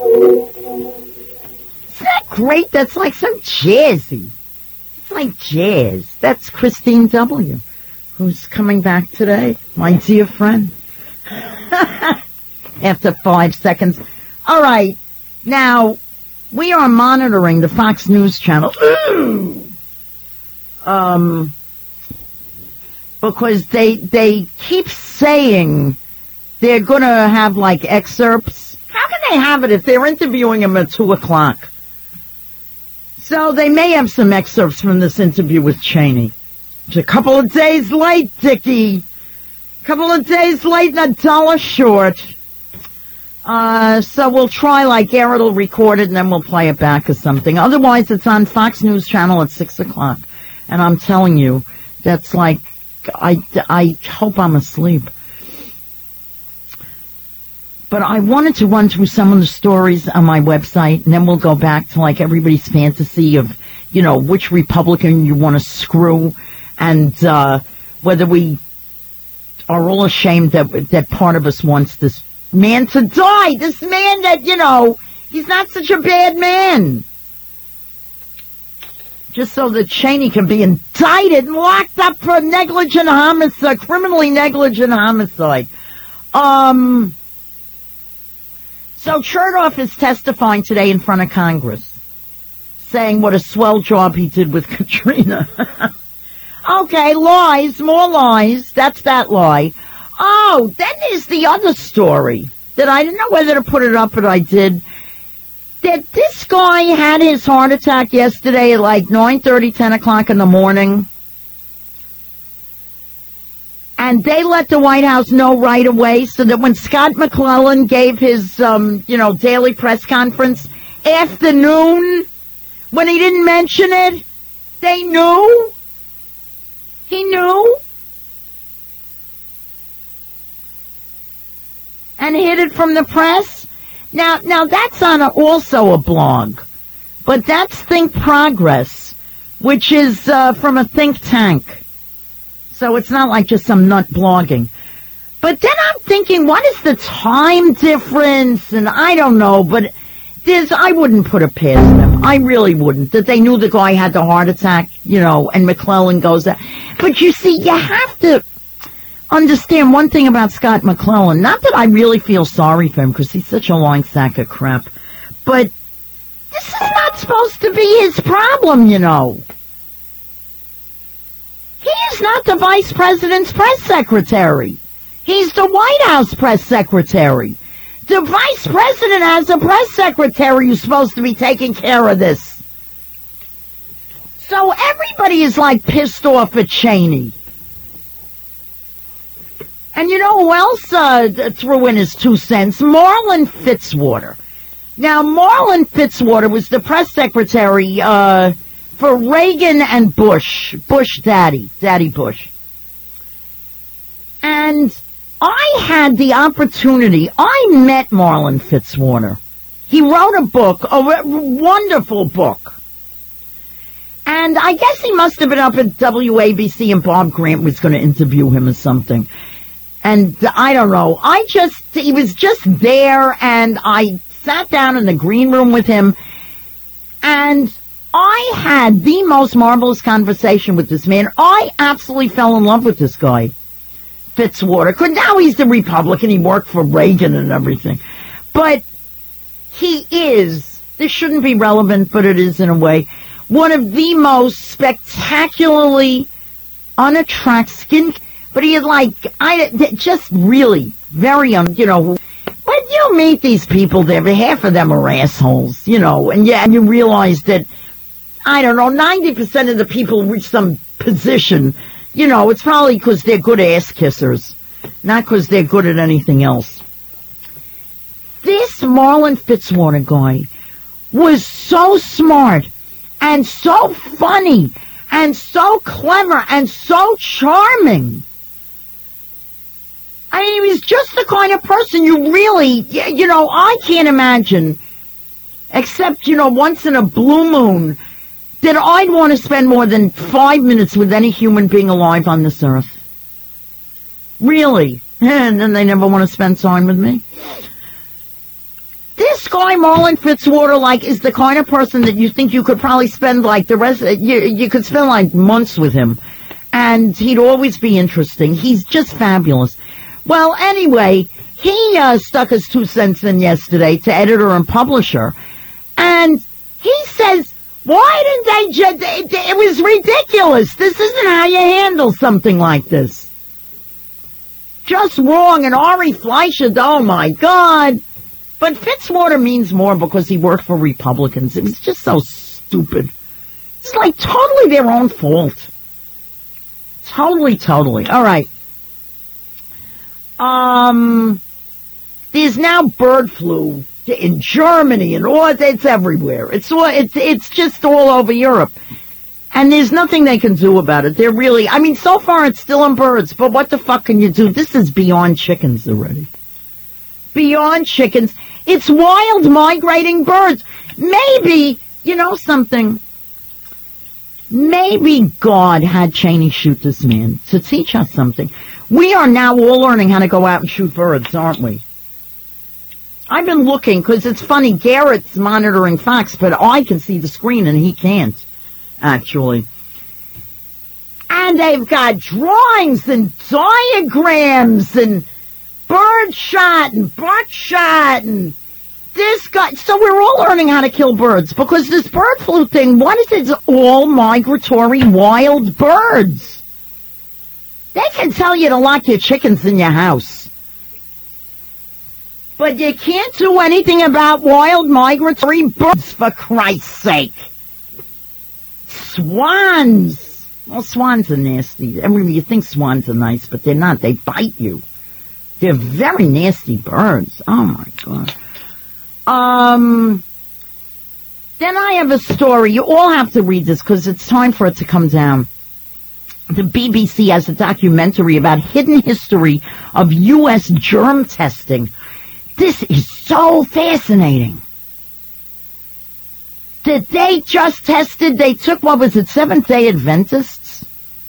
Isn't that great? That's like so jazzy. It's like jazz. That's Christine W., who's coming back today, my dear friend. After five seconds. All right. Now, we are monitoring the Fox News channel. um, because they they keep saying they're going to have, like, excerpts. How can they have it if they're interviewing him at two o'clock? So they may have some excerpts from this interview with Cheney. It's a couple of days late, Dickie. A couple of days late and a dollar short. Uh, so we'll try, like, Garrett will record it and then we'll play it back or something. Otherwise, it's on Fox News Channel at six o'clock. And I'm telling you, that's like, I, I hope I'm asleep. But I wanted to run through some of the stories on my website, and then we'll go back to, like, everybody's fantasy of, you know, which Republican you want to screw, and uh, whether we are all ashamed that that part of us wants this man to die. This man that, you know, he's not such a bad man. Just so that Cheney can be indicted and locked up for negligent homicide, criminally negligent homicide. Um... So Chertoff is testifying today in front of Congress, saying what a swell job he did with Katrina. Okay, lies, more lies. That's that lie. Oh, then there's the other story that I didn't know whether to put it up, but I did. That this guy had his heart attack yesterday at like nine thirty, ten o'clock in the morning. And they let the White House know right away so that when Scott McClellan gave his, um, you know, daily press conference, afternoon, when he didn't mention it, they knew. He knew. And hid it from the press. Now, now that's on a, also a blog. But that's Think Progress, which is uh, from a think tank. So it's not like just some nut blogging. But then I'm thinking, what is the time difference? And I don't know, but there's, I wouldn't put it past them. I really wouldn't. That they knew the guy had the heart attack, you know, and McClellan goes there. But you see, you have to understand one thing about Scott McClellan. Not that I really feel sorry for him, because he's such a long sack of crap. But this is not supposed to be his problem, you know. He is not the vice president's press secretary. He's the White House press secretary. The vice president has a press secretary who's supposed to be taking care of this. So everybody is like pissed off at Cheney. And you know who else uh, threw in his two cents? Marlin Fitzwater. Now, Marlin Fitzwater was the press secretary uh for Reagan and Bush, Bush Daddy, Daddy Bush. And I had the opportunity, I met Marlin Fitzwater. He wrote a book, a wonderful book. And I guess he must have been up at W A B C and Bob Grant was going to interview him or something. And I don't know, I just, he was just there and I sat down in the green room with him and I had the most marvelous conversation with this man. I absolutely fell in love with this guy, Fitzwater. Because now he's the Republican. He worked for Reagan and everything. But he is, this shouldn't be relevant, but it is in a way, one of the most spectacularly unattractive skin. But he is like, I just really very, um, you know, when you meet these people there, half of them are assholes, you know, and yeah, and you realize that, I don't know, ninety percent of the people reach some position, you know, it's probably because they're good ass kissers, not because they're good at anything else. This Marlin Fitzwater guy was so smart and so funny and so clever and so charming. I mean, he was just the kind of person you really, you know, I can't imagine, except, you know, once in a blue moon, that I'd want to spend more than five minutes with any human being alive on this earth. Really. And then they never want to spend time with me. This This guy, Marlon Fitzwater, like, is the kind of person that you think you could probably spend, like, the rest, you, you could spend, like, months with him. And he'd always be interesting. He's just fabulous. Well, anyway, he uh, stuck his two cents in yesterday to editor and publisher. And he says, why didn't they just, it, it was ridiculous. This isn't how you handle something like this. Just wrong. And Ari Fleischer, oh my God. But Fitzwater means more because he worked for Republicans. It was just so stupid. It's like totally their own fault. Totally, totally. All right. Um, there's now bird flu in Germany and all, it's everywhere. It's all, it's, it's just all over Europe. And there's nothing they can do about it. They're really, I mean, so far it's still in birds, but what the fuck can you do? This is beyond chickens already. Beyond chickens. It's wild migrating birds. Maybe, you know something, maybe God had Cheney shoot this man to teach us something. We are now all learning how to go out and shoot birds, aren't we? I've been looking, because it's funny, Garrett's monitoring Fox, but I can see the screen and he can't, actually. And they've got drawings and diagrams and bird shot and buck shot and this guy. So we're all learning how to kill birds, because this bird flu thing, what is it? It's all migratory wild birds. They can tell you to lock your chickens in your house. But you can't do anything about wild migratory birds, for Christ's sake. Swans. Well, swans are nasty. I mean, you think swans are nice, but they're not. They bite you. They're very nasty birds. Oh, my God. Um, then I have a story. You all have to read this because it's time for it to come down. The B B C has a documentary about hidden history of U S germ testing. This is so fascinating. That they just tested, they took, what was it, Seventh-day Adventists?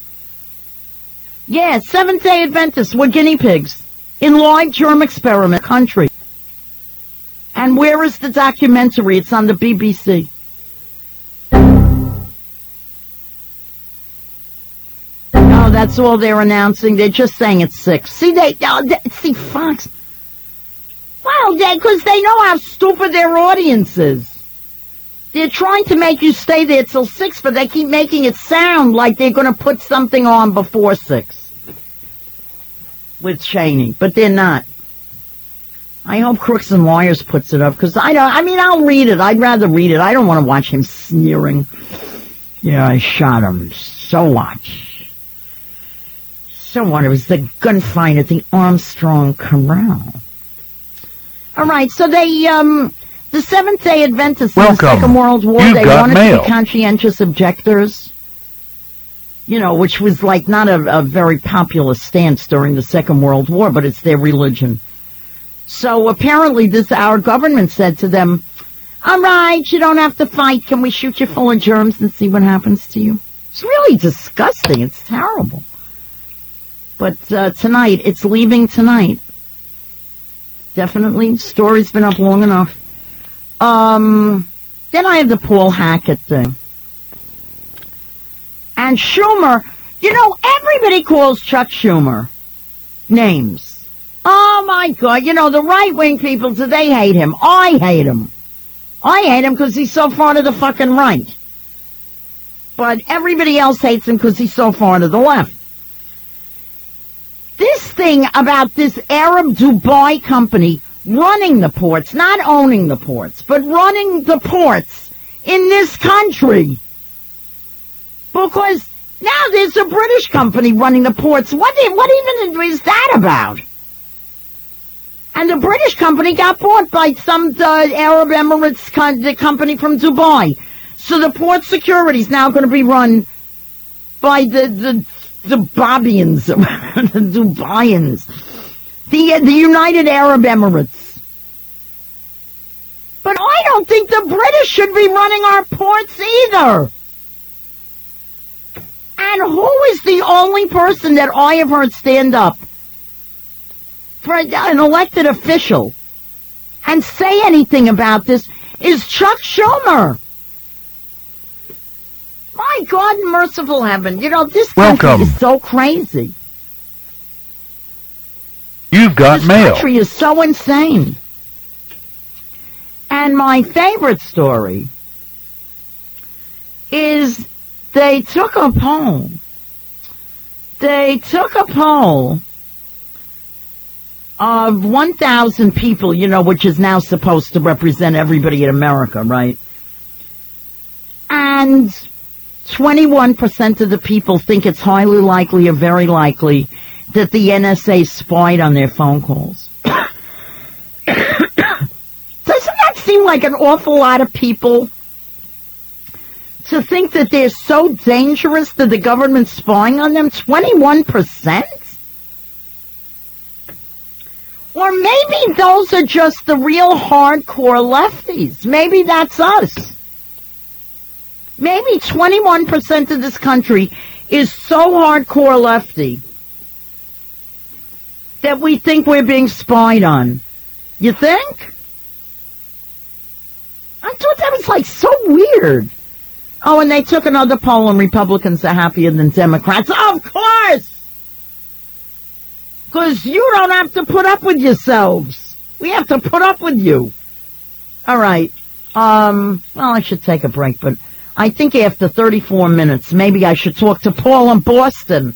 Yeah, Seventh-day Adventists were guinea pigs in live germ experiment country. And where is the documentary? It's on the B B C. No, that's all they're announcing. They're just saying it's six. See, they, oh, they see, Fox. Well, because they, they know how stupid their audience is. They're trying to make you stay there till six, but they keep making it sound like they're going to put something on before six with Cheney, but they're not. I hope Crooks and Lawyers puts it up, because I don't. I mean, I'll read it. I'd rather read it. I don't want to watch him sneering. Yeah, I shot him. So what? So what? It was the gunfight at the Armstrong Corral. All right, so they, um, the Seventh-day Adventists in the Second World War, You've they got wanted mail. to be conscientious objectors, you know, which was like not a, a very popular stance during the Second World War, but it's their religion. So apparently this, our government said to them, all right, you don't have to fight. Can we shoot you full of germs and see what happens to you? It's really disgusting. It's terrible. But uh, tonight, it's leaving tonight. Definitely. Story's been up long enough. Um, then I have the Paul Hackett thing. And Schumer, you know, everybody calls Chuck Schumer names. Oh, my God. You know, the right-wing people, do they hate him? I hate him. I hate him because he's so far to the fucking right. But everybody else hates him because he's so far to the left. This thing about this Arab Dubai company running the ports, not owning the ports, but running the ports in this country. Because now there's a British company running the ports. What, what even is that about? And the British company got bought by some uh, Arab Emirates con- the company from Dubai. So the port security is now going to be run by the... the The Bobbians, the Dubaians, the, the United Arab Emirates. But I don't think the British should be running our ports either. And who is the only person that I have heard stand up for an elected official and say anything about this is Chuck Schumer. My God, merciful heaven. You know, this country Welcome. is so crazy. You've got this mail. country is so insane. And my favorite story is they took a poll. They took a poll of one thousand people, you know, which is now supposed to represent everybody in America, right? And twenty-one percent of the people think it's highly likely or very likely that the N S A spied on their phone calls. Doesn't that seem like an awful lot of people to think that they're so dangerous that the government's spying on them? twenty-one percent? Or maybe those are just the real hardcore lefties. Maybe that's us. Maybe twenty-one percent of this country is so hardcore lefty that we think we're being spied on. You think? I thought that was like so weird. Oh, and they took another poll and Republicans are happier than Democrats. Of course! Because you don't have to put up with yourselves. We have to put up with you. All right. Um, well, I should take a break, but I think after thirty-four minutes, maybe I should talk to Paul in Boston.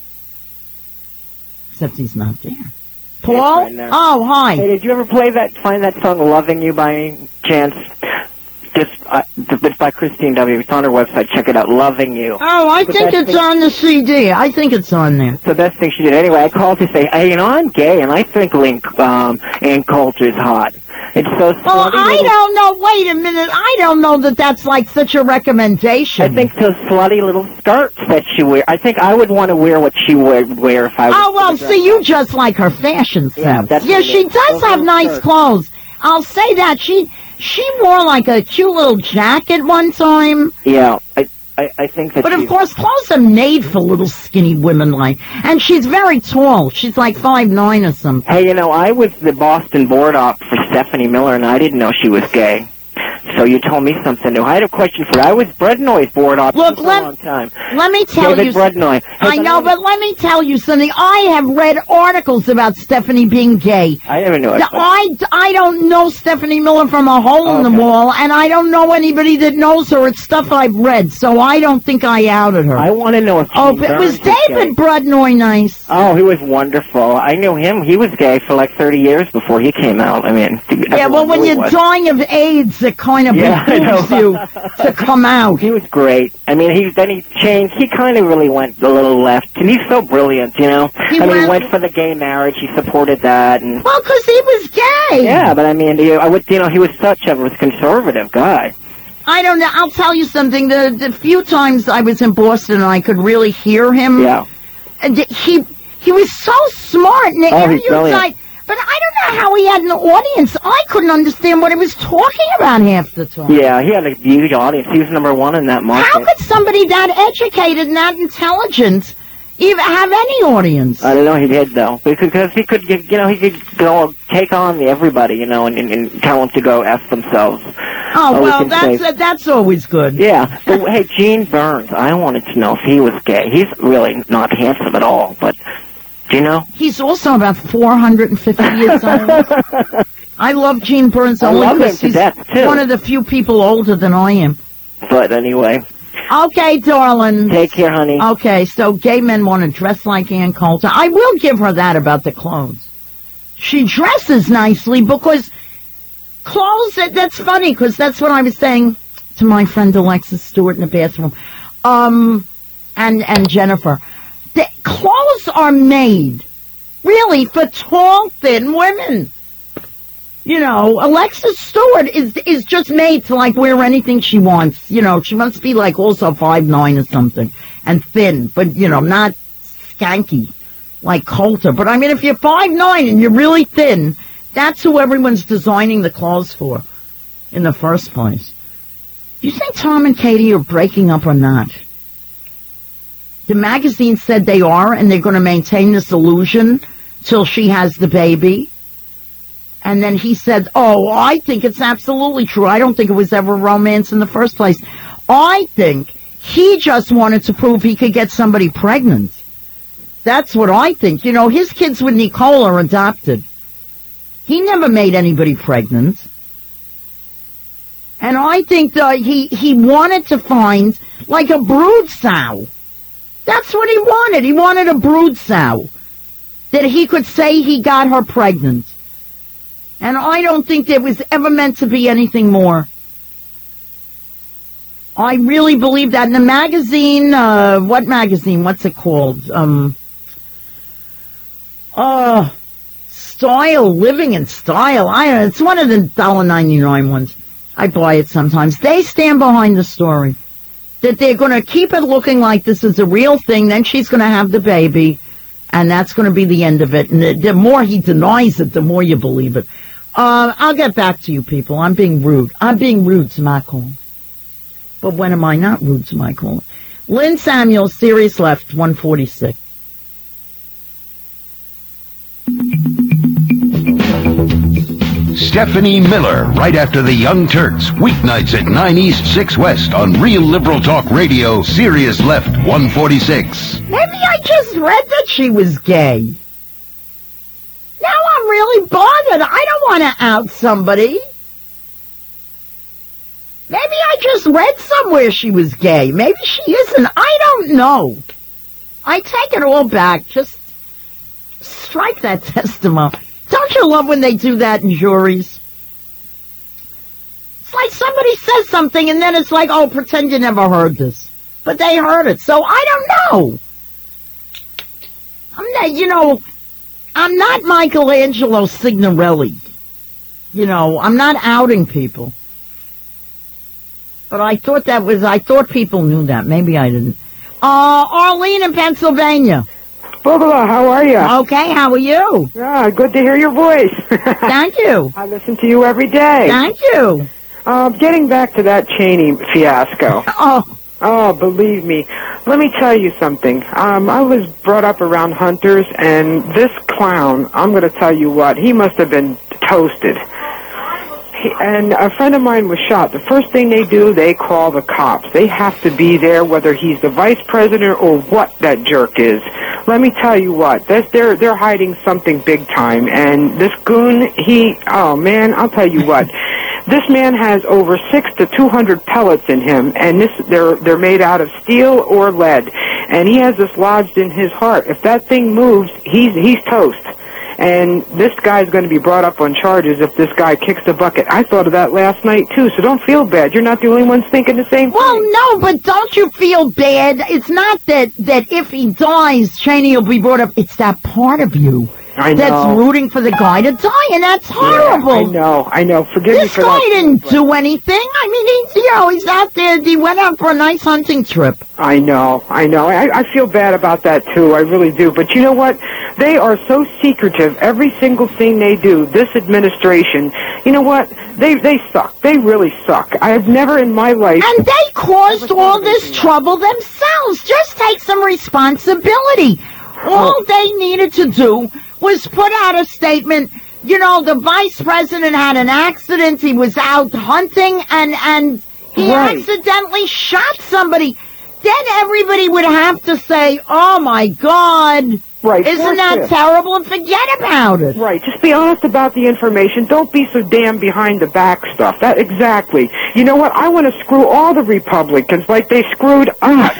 Except he's not there. Paul? Right there. Oh, hi. Hey, did you ever play that, find that song "Loving You" by any chance? Just, uh, it's by Christine W. It's on her website. Check it out. "Loving You." Oh, I The think best it's thing- on the C D. I think it's on there. It's the best thing she did. Anyway, I called to say, hey, you know, I'm gay, and I think Link um, Ann Coulter's hot. It's so slutty. Well, I little- don't know. Wait a minute. I don't know that that's like such a recommendation. I think those slutty little skirts that she wears. I think I would want to wear what she would wear if I was. Oh, well, see, you just like her fashion Yeah, sense. that's Yeah, what it she is. does Those have little nice skirts. clothes. I'll say that. She she wore like a cute little jacket one time. Yeah, I, I, I think that But of she's- course, clothes are made for little skinny women like. And she's very tall. She's like five nine or something. Hey, you know, I was the Boston board op for Stephanie Miller, and I didn't know she was gay. So you told me something new. I had a question for you. I was Brednoy's board op Look, for let- a long time. Let me tell David you. Brednoy. Hey, I know, but let me tell you something. I have read articles about Stephanie being gay. I never knew it. Now, I, I don't know Stephanie Miller from a hole in the Okay. wall, and I don't know anybody that knows her. It's stuff I've read, so I don't think I outed her. I want to know if oh, Gene but was Burns is David gay. Brednoy nice? Oh, he was wonderful. I knew him. He was gay for like thirty years before he came out. I mean, Yeah, well, when you're dying of AIDS, it kind of Yeah, I know. behooves you to come out. He was great. I mean, he then he changed. He kind of really went a little left, and he's so brilliant, you know. He I mean, he went- went for the gay marriage. He supported that, and Well, because he was gay. yeah. But I mean, he, I would, you know, he was such a conservative guy. I don't know. I'll tell you something. The, the few times I was in Boston and I could really hear him, Yeah. and he he was so smart. And Oh, every he's brilliant. side, but I don't know how he had an audience. I couldn't understand what he was talking about half the time. Yeah, he had a huge audience. He was number one in that market. How could somebody that educated and that intelligent even have any audience? I don't know. He did though, because he could, you know, he could go take on everybody, you know, and, and, and tell them to go f themselves. oh, we well, can that's say- uh, that's always good. Yeah, but hey, Gene Burns, I wanted to know if he was gay. He's really not handsome at all, but do you know? He's also about four hundred fifty years old. I love Gene Burns I only love him because to he's death, too. one of the few people older than I am. But anyway, Okay, darling. take care, honey. Okay, so gay men want to dress like Ann Coulter. I will give her that about the clothes. She dresses nicely because clothes, that, that's funny because that's what I was saying to my friend Alexis Stewart in the bathroom. Um, and, and Jennifer. The clothes are made, really, for tall, thin women. You know, Alexis Stewart is is just made to, like, wear anything she wants. You know, she must be, like, also five nine or something. And thin, but, you know, not skanky like Coulter. But, I mean, if you're five nine and you're really thin, that's who everyone's designing the clothes for in the first place. Do you think Tom and Katie are breaking up or not? The magazine said they are, and they're going to maintain this illusion till she has the baby. And then he said, oh, I think it's absolutely true. I don't think it was ever romance in the first place. I think he just wanted to prove he could get somebody pregnant. That's what I think. You know, his kids with Nicole are adopted. He never made anybody pregnant. And I think that he, he wanted to find, like, a brood sow. That's what he wanted. He wanted a brood sow. That he could say he got her pregnant. And I don't think there was ever meant to be anything more. I really believe that. In the magazine, uh, what magazine? What's it called? Um, uh, Style, Living in Style. I don't know. It's one of the one dollar ninety-nine ones. I buy it sometimes. They stand behind the story. That they're going to keep it looking like this is a real thing. Then she's going to have the baby. And that's going to be the end of it. And the, the more he denies it, the more you believe it. Uh, I'll get back to you people. I'm being rude. I'm being rude to my call. But when am I not rude to my call? Lynn Samuels, Sirius Left, one forty-six. Stephanie Miller, right after the Young Turks, weeknights at nine East, six West on Real Liberal Talk Radio, Sirius Left, one forty-six. Maybe I just read that she was gay. Now I'm really bothered. I don't want to out somebody. Maybe I just read somewhere she was gay. Maybe she isn't. I don't know. I take it all back. Just strike that testimony. Don't you love when they do that in juries? It's like somebody says something and then it's like, oh, pretend you never heard this. But they heard it. So I don't know. I'm not, you know... I'm not Michelangelo Signorelli. You know, I'm not outing people. But I thought that was, I thought people knew that. Maybe I didn't. Uh, Arlene in Pennsylvania. Bubba, how are you? Okay, how are you? Yeah, good to hear your voice. Thank you. I listen to you every day. Thank you. Uh, getting back to that Cheney fiasco. Oh. Oh, believe me. Let me tell you something. Um, I was brought up around hunters, and this clown, I'm going to tell you what, he must have been toasted. He, and a friend of mine was shot. The first thing they do, they call the cops. They have to be there, whether he's the vice president or what that jerk is. Let me tell you what, that's, they're, they're hiding something big time. And this goon, he, oh man, I'll tell you what. This man has over six to two hundred pellets in him, and this they're they're made out of steel or lead, and he has this lodged in his heart. If that thing moves, he's he's toast. And this guy's going to be brought up on charges if this guy kicks the bucket. I thought of that last night too, so don't feel bad. You're not the only ones thinking the same thing. Well, no, but don't you feel bad? It's not that that if he dies, Cheney will be brought up. It's that part of you. I know. That's rooting for the guy to die, and that's horrible. Yeah, I know, I know. Forgive this me for guy that. didn't do anything. I mean, he's, you know, he's out there. He went out for a nice hunting trip. I know, I know. I, I feel bad about that, too. I really do. But you know what? They are so secretive. Every single thing they do, this administration, you know what? They they suck. They really suck. I have never in my life... And they caused all this trouble themselves. Just take some responsibility. All Oh. they needed to do was put out a statement. You know, the vice president had an accident. He was out hunting, and, and he Right. accidentally shot somebody. Then everybody would have to say, oh, my God. Right. Isn't that That's it. terrible? And forget about it. Right. Just be honest about the information. Don't be so damn behind the back stuff. That exactly. You know what? I want to screw all the Republicans like they screwed us.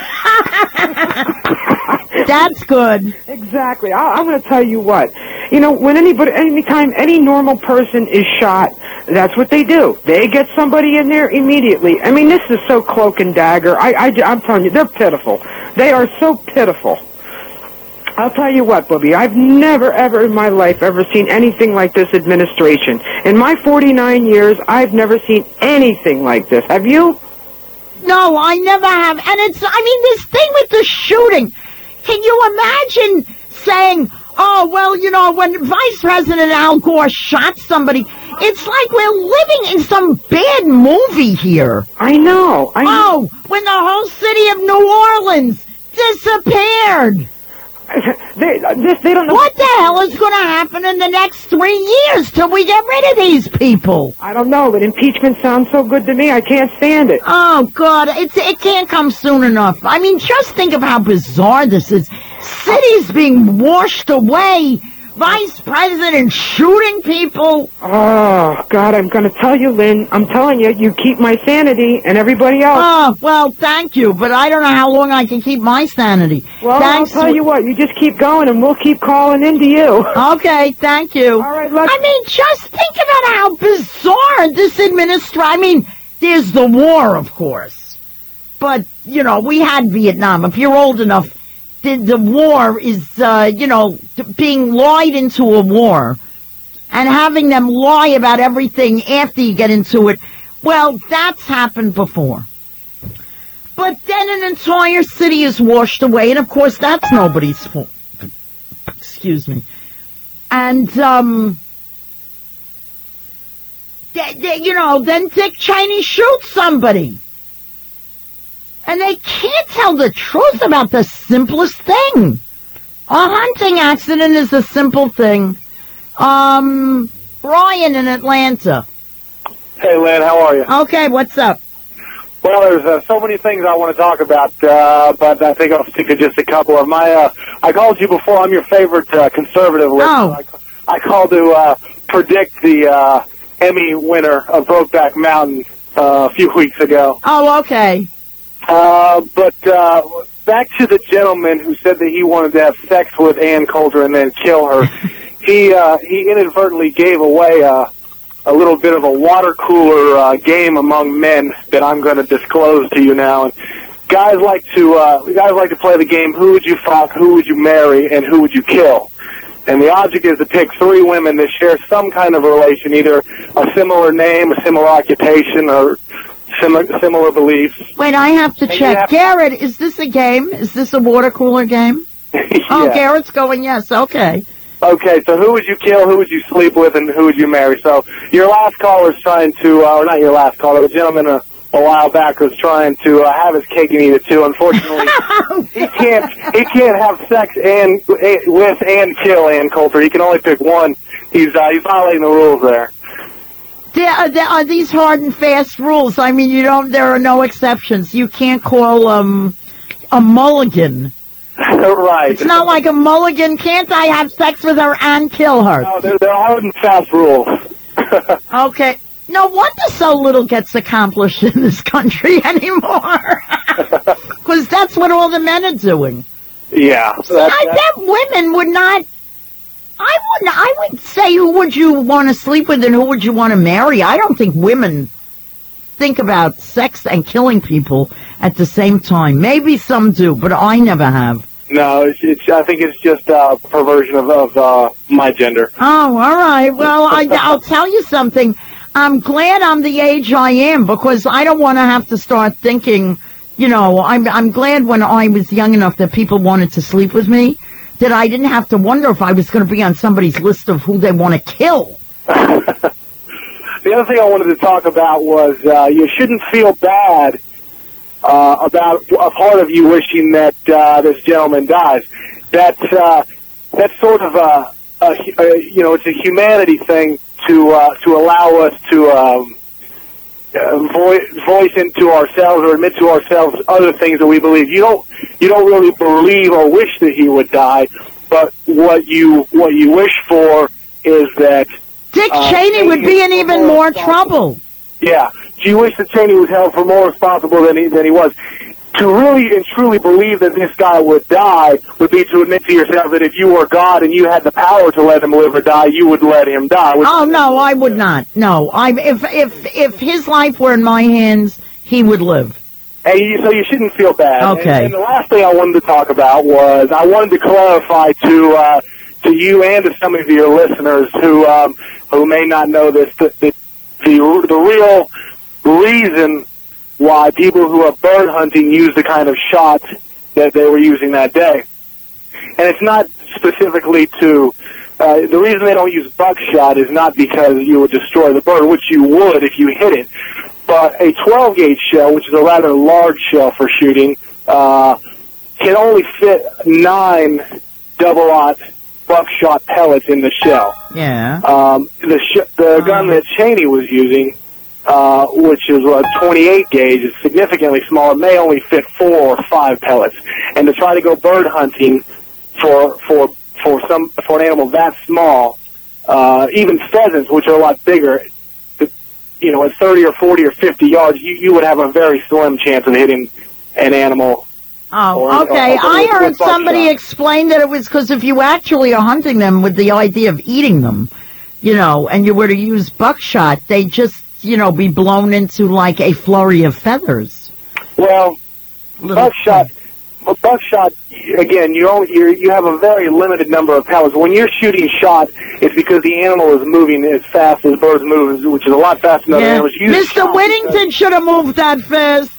That's good. Exactly. I, I'm going to tell you what. You know, when anybody, anytime any normal person is shot, that's what they do. They get somebody in there immediately. I mean, this is so cloak and dagger. I, I, I'm telling you, they're pitiful. They are so pitiful. I'll tell you what, Bubby, I've never, ever in my life ever seen anything like this administration. In my forty-nine years, I've never seen anything like this. Have you? No, I never have. And it's, I mean, this thing with the shooting. Can you imagine saying, oh, well, you know, when Vice President Al Gore shot somebody, it's like we're living in some bad movie here. I know. I know. Oh, when the whole city of New Orleans disappeared. They, this, they don't know. What the hell is going to happen in the next three years till we get rid of these people? I don't know, but impeachment sounds so good to me. I can't stand it. Oh, God, it's, it can't come soon enough. I mean, just think of how bizarre this is. Cities being washed away. Vice President shooting people. Oh, God, I'm going to tell you, Lynn. I'm telling you, you keep my sanity and everybody else. Oh, well, thank you, but I don't know how long I can keep my sanity. Well, Thanks I'll tell you what, you just keep going and we'll keep calling into you. Okay, thank you. All right, let's... I mean, just think about how bizarre this administration... I mean, there's the war, of course. But, you know, we had Vietnam. If you're old enough... The, the war is, uh, you know, being lied into a war and having them lie about everything after you get into it. Well, that's happened before. But then an entire city is washed away, and of course that's nobody's fault. Excuse me. And, um, they, they, you know, then Dick Cheney shoots somebody. And they can't tell the truth about the simplest thing. A hunting accident is a simple thing. Um, Brian in Atlanta. Hey, Lynn, how are you? Okay, what's up? Well, there's uh, so many things I want to talk about, uh, but I think I'll stick to just a couple of my. Uh, I called you before. I'm your favorite uh, conservative listener. Oh. I, I called to uh, predict the uh, Emmy winner of Brokeback Mountain uh, a few weeks ago. Oh, okay. Uh, but uh, back to the gentleman who said that he wanted to have sex with Ann Coulter and then kill her. he uh, he inadvertently gave away uh, a little bit of a water cooler uh, game among men that I'm going to disclose to you now. And guys like to uh, guys like to play the game. Who would you fuck? Who would you marry? And who would you kill? And the object is to pick three women that share some kind of relation, either a similar name, a similar occupation, or Similar, similar beliefs. Wait, I have to And check. have- Garrett, is this a game? Is this a water cooler game? Yeah. Oh, Garrett's going yes. Okay. Okay, so who would you kill, who would you sleep with, and who would you marry? So your last caller is trying to, uh, or not your last caller, the gentleman a, a while back was trying to uh, have his cake and eat it too. Unfortunately, he can't. He can't have sex and with and kill Ann Coulter. He can only pick one. He's uh, he's violating the rules there. There are, there are these hard and fast rules. I mean, you don't. There are no exceptions. You can't call um a mulligan. Right. It's not like a mulligan. Can't I have sex with her and kill her? No, they're, they're hard and fast rules. Okay. No wonder so little gets accomplished in this country anymore. Because that's what all the men are doing. Yeah. So that's, I bet women would not. I wouldn't. I would say, who would you want to sleep with and who would you want to marry? I don't think women think about sex and killing people at the same time. Maybe some do, but I never have. No, it's, it's. I think it's just a perversion of, of uh, my gender. Oh, all right. Well, I, I'll tell you something. I'm glad I'm the age I am because I don't want to have to start thinking. You know, I'm. I'm glad when I was young enough that people wanted to sleep with me, that I didn't have to wonder if I was going to be on somebody's list of who they want to kill. The other thing I wanted to talk about was uh, you shouldn't feel bad uh, about a part of you wishing that uh, this gentleman dies. That's uh, that's sort of a, a, a you know it's a humanity thing to uh, to allow us to um, uh, voice voice into ourselves or admit to ourselves other things that we believe. You don't you don't really believe or wish that he would die, but what you what you wish for is that Dick uh, Cheney would be in even more trouble. Yeah, you wish that Cheney was held for more responsible than he than he was. To really and truly believe that this guy would die would be to admit to yourself that if you were God and you had the power to let him live or die, you would let him die. Oh no, I would not. No, I if if if his life were in my hands, he would live. And you, so you shouldn't feel bad. Okay. And, and the last thing I wanted to talk about was I wanted to clarify to uh, to you and to some of your listeners who um, who may not know this that the the, the real reason why people who are bird hunting use the kind of shot that they were using that day. And it's not specifically to, uh, the reason they don't use buckshot is not because you would destroy the bird, which you would if you hit it, but a twelve gauge shell, which is a rather large shell for shooting, uh, can only fit nine double-aught buckshot pellets in the shell. Yeah. Um, the sh- the gun that Cheney was using, uh, which is a twenty-eight gauge, is significantly smaller, may only fit four or five pellets. And to try to go bird hunting for for for some for an animal that small, uh, even pheasants, which are a lot bigger, you know, at thirty or forty or fifty yards, you, you would have a very slim chance of hitting an animal. Oh, or, okay. or, or I heard with buckshot. somebody explain that it was because if you actually are hunting them with the idea of eating them, you know, and you were to use buckshot, they just, you know, be blown into like a flurry of feathers. Well, Little buckshot, well, buckshot, again, you only, you're, you have a very limited number of pellets. When you're shooting shot, it's because the animal is moving as fast as birds move, which is a lot faster than other Yeah. animals. Use Mister shot Whittington because- should have moved that fast.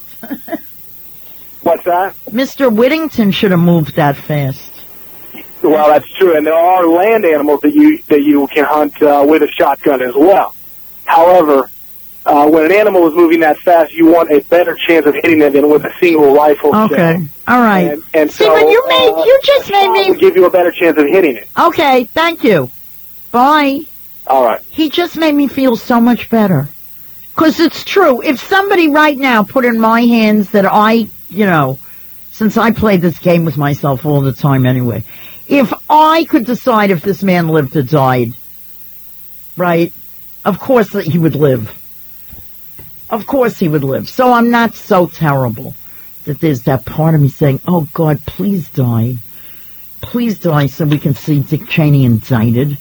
What's that? Mister Whittington should have moved that fast. Well, that's true, and there are land animals that you that you can hunt uh, with a shotgun as well. However, uh, when an animal is moving that fast, you want a better chance of hitting it than with a single rifle. Okay, shell. all right. And, and See, so, but you made, uh, you just a made shot me. would give you a better chance of hitting it. Okay, thank you. Bye. All right. He just made me feel so much better. Because it's true. If somebody right now put in my hands that I, you know, since I play this game with myself all the time anyway, if I could decide if this man lived or died, right, of course that he would live. Of course he would live. So I'm not so terrible that there's that part of me saying, oh, God, please die. Please die so we can see Dick Cheney indicted.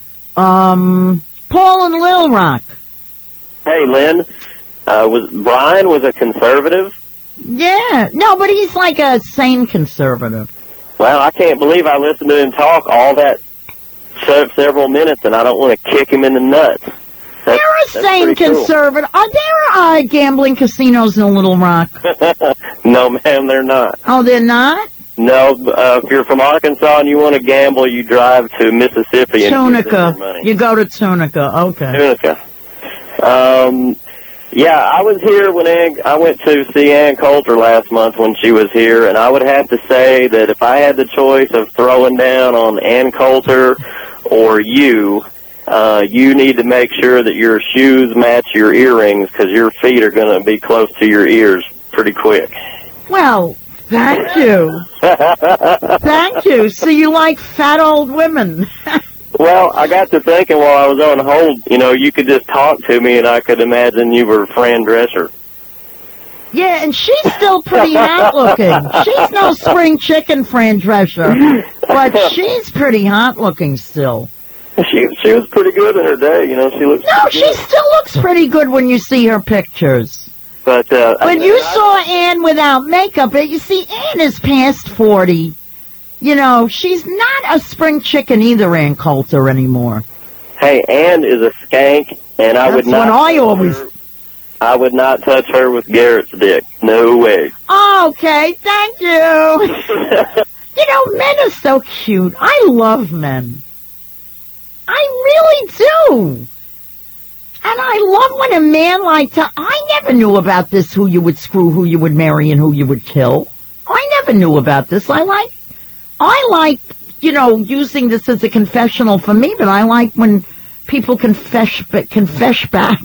Um, Paul in Little Rock. Hey, Lynn. Uh, was Brian was a conservative? Yeah. No, but he's like a sane conservative. Well, I can't believe I listened to him talk all that se- several minutes, and I don't want to kick him in the nuts. That's, They're a that's sane pretty cool. conservative. Are there uh, gambling casinos in Little Rock? No, ma'am, they're not. Oh, they're not? No, uh, if you're from Arkansas and you want to gamble, you drive to Mississippi and give them your Tunica. money. You go to Tunica. Okay. Tunica. Um, yeah, I was here when Ann, I went to see Ann Coulter last month when she was here, and I would have to say that if I had the choice of throwing down on Ann Coulter or you, uh, you need to make sure that your shoes match your earrings because your feet are going to be close to your ears pretty quick. Well, thank you. Thank you. So you like fat old women. Well, I got to thinking while I was on hold, you know, you could just talk to me and I could imagine you were Fran Drescher. Yeah, and she's still pretty hot looking. She's no spring chicken, Fran Drescher, but she's pretty hot looking still. She she was pretty good in her day, you know, she looked No, pretty she good. still looks pretty good when you see her pictures. But, uh, When I- you I- saw Ann without makeup, you see, Ann is past forty. You know, she's not a spring chicken either, Ann Coulter, anymore. Hey, Ann is a skank, and I would That's not. what I touch always- her- I would not touch her with Garrett's dick. No way. Okay, thank you. You know, men are so cute. I love men. I really do. And I love when a man like to, I never knew about this, who you would screw, who you would marry, and who you would kill. I never knew about this. I like, I like, you know, using this as a confessional for me, but I like when people confess, but confess back.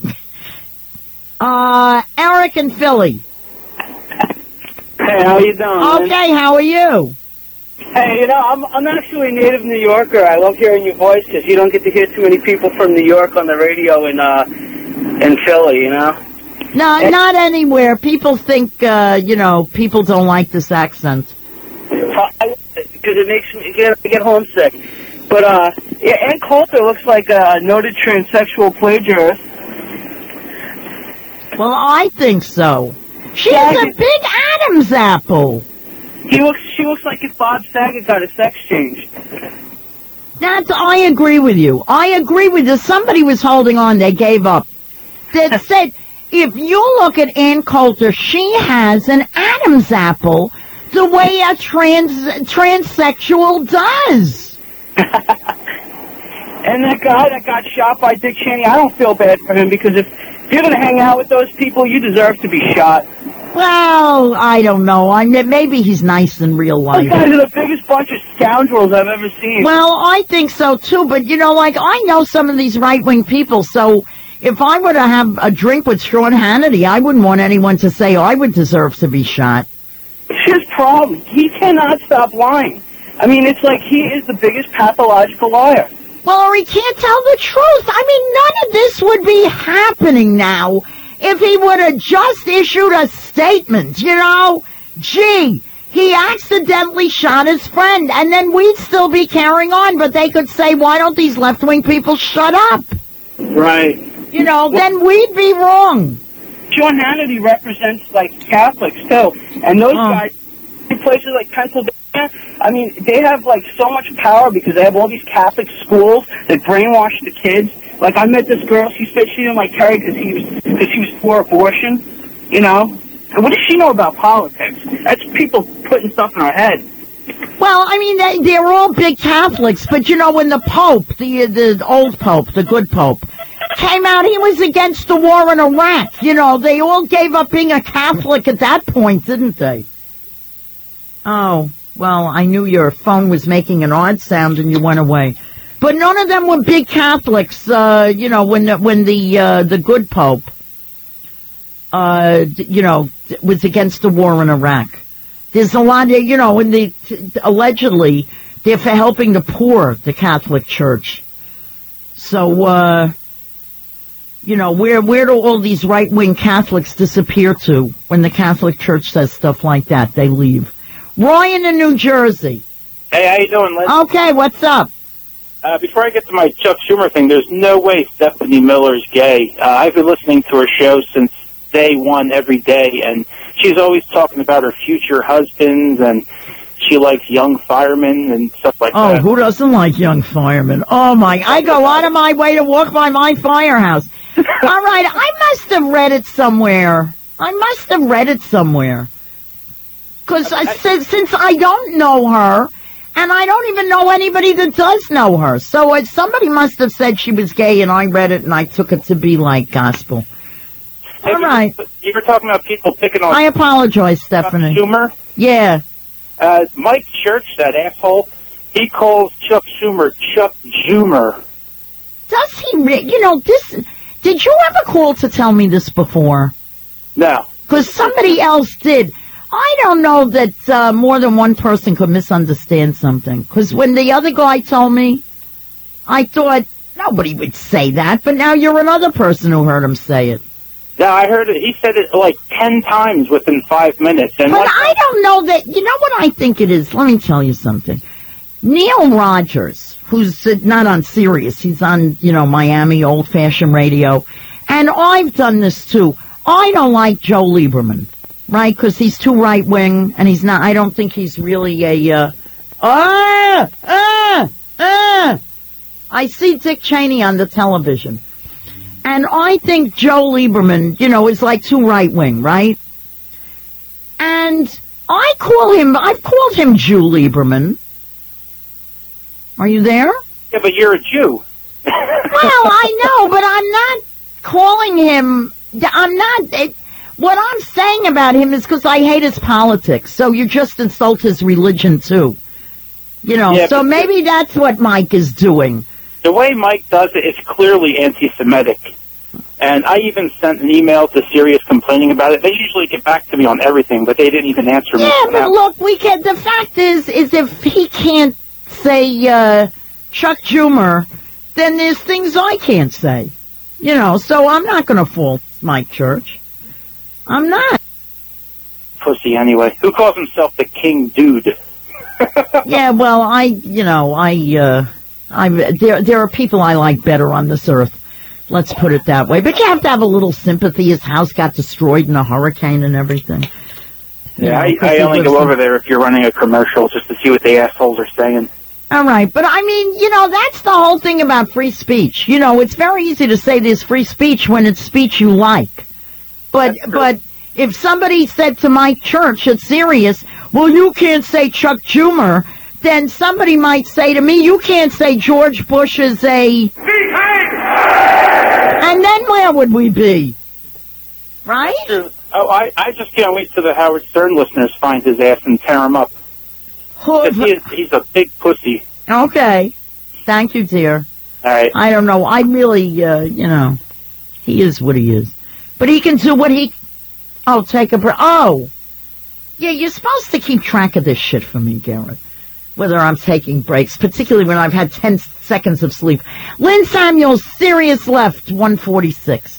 Uh, Eric and Philly. Hey, how you doing? man? Okay, how are you? Hey, you know, I'm I'm actually a native New Yorker. I love hearing your voice because you don't get to hear too many people from New York on the radio in uh in Philly. You know. No, not anywhere. People think, uh, you know, people don't like this accent. Because it makes me get, get homesick. But, uh, yeah, Ann Coulter looks like a noted transsexual plagiarist. Well, I think so. She's Yeah, a he- big Adam's apple. He looks, she looks like if Bob Saget got a sex change. That's, I agree with you. I agree with you. Somebody was holding on. They gave up. That said, if you look at Ann Coulter, she has an Adam's apple the way a trans transsexual does. And that guy that got shot by Dick Cheney, I don't feel bad for him because if you're going to hang out with those people, you deserve to be shot. Well, I don't know. I maybe he's nice in real Those life. guys are the biggest bunch of scoundrels I've ever seen. Well, I think so too, but you know, like, I know some of these right-wing people, so if I were to have a drink with Sean Hannity, I wouldn't want anyone to say I would deserve to be shot. It's his problem. He cannot stop lying. I mean, it's like he is the biggest pathological liar. Well, or he can't tell the truth. I mean, none of this would be happening now if he would have just issued a statement, you know? Gee, he accidentally shot his friend, and then we'd still be carrying on, but they could say, why don't these left-wing people shut up? Right. You know, then we'd be wrong. Sean Hannity represents, like, Catholics, too. And those Oh. guys in places like Pennsylvania, I mean, they have, like, so much power because they have all these Catholic schools that brainwash the kids. Like, I met this girl, she said she didn't like Terry because he was, because he was for abortion, you know? And what does she know about politics? That's people putting stuff in our head. Well, I mean, they, they're all big Catholics, but, you know, when the Pope, the, the old Pope, the good Pope, came out, he was against the war in Iraq. You know, they all gave up being a Catholic at that point, didn't they? Oh, well, I knew your phone was making an odd sound and you went away. But none of them were big Catholics, uh, you know, when the, when the, uh, the good Pope, uh, you know, was against the war in Iraq. There's a lot of, you know, in the, allegedly, they're for helping the poor, the Catholic Church. So, uh, you know, where, where do all these right-wing Catholics disappear to when the Catholic Church says stuff like that? They leave. Ryan in New Jersey. Hey, how you doing, Liz? Okay, what's up? Uh, before I get to my Chuck Schumer thing, there's no way Stephanie Miller's gay. Uh, I've been listening to her show since day one every day, and she's always talking about her future husbands, and she likes young firemen and stuff like Oh, that. who doesn't like young firemen? Oh, my, I go out of my way to walk by my firehouse. All right, I must have read it somewhere. I must have read it somewhere. Because uh, since, since I don't know her, and I don't even know anybody that does know her. So uh, somebody must have said she was gay, and I read it, and I took it to be like gospel. Hey, All right. You were talking about people picking on I apologize, Stephanie. Schumer. Yeah. Uh, Mike Church, that asshole, he calls Chuck Schumer Chuck Schumer. Does he? Re- you know, this. Did you ever call to tell me this before? No. Because somebody else did. I don't know that uh, more than one person could misunderstand something. Because when the other guy told me, I thought nobody would say that. But now you're another person who heard him say it. No, I heard it. He said it like ten times within five minutes. And But like, I don't know that. You know what I think it is? Let me tell you something. Neil Rogers, who's uh, not on Sirius, he's on, you know, Miami old-fashioned radio. And I've done this too. I don't like Joe Lieberman, right? Because he's too right-wing, and he's not, I don't think he's really a, uh, ah, ah, ah. I see Dick Cheney on the television. And I think Joe Lieberman, you know, is like too right-wing, right? And I call him, I've called him Jew Lieberman. Are you there? yeah, but you're a Jew. Well, I know, but I'm not calling him, I'm not, it, what I'm saying about him is because I hate his politics, so you just insult his religion too. You know, Yeah, so but- maybe that's what Mike is doing. The way Mike does it is clearly anti-Semitic. And I even sent an email to Sirius complaining about it. They usually get back to me on everything, but they didn't even answer me. Yeah, for but now. look, we can. The fact is, is if he can't say uh, Chuck Schumer, then there's things I can't say. You know, so I'm not going to fault Mike Church. I'm not. Pussy anyway. Who calls himself the King Dude? Yeah, well, I, you know, I, uh, I, there, there are people I like better on this earth. Let's put it that way. But you have to have a little sympathy. His house got destroyed in a hurricane and everything. You Yeah, know, I, 'cause I he only lives go in- over there if you're running a commercial just to see what the assholes are saying. All right, but I mean, you know, that's the whole thing about free speech. You know, it's very easy to say there's free speech when it's speech you like. But, but if somebody said to Mike Church at Sirius, well, you can't say Chuck Schumer, then somebody might say to me, you can't say George Bush is a... And then where would we be? Right? Oh, I, I just can't wait till the Howard Stern listeners find his ass and tear him up. could. He is, he's a big pussy. Okay. Thank you, dear. All right. I don't know. I really, uh, you know, he is what he is. But he can do what he... Oh, take a break. Oh. Yeah, you're supposed to keep track of this shit for me, Garrett. Whether I'm taking breaks, particularly when I've had ten seconds of sleep. Lynn Samuels, Sirius Left, one forty-six.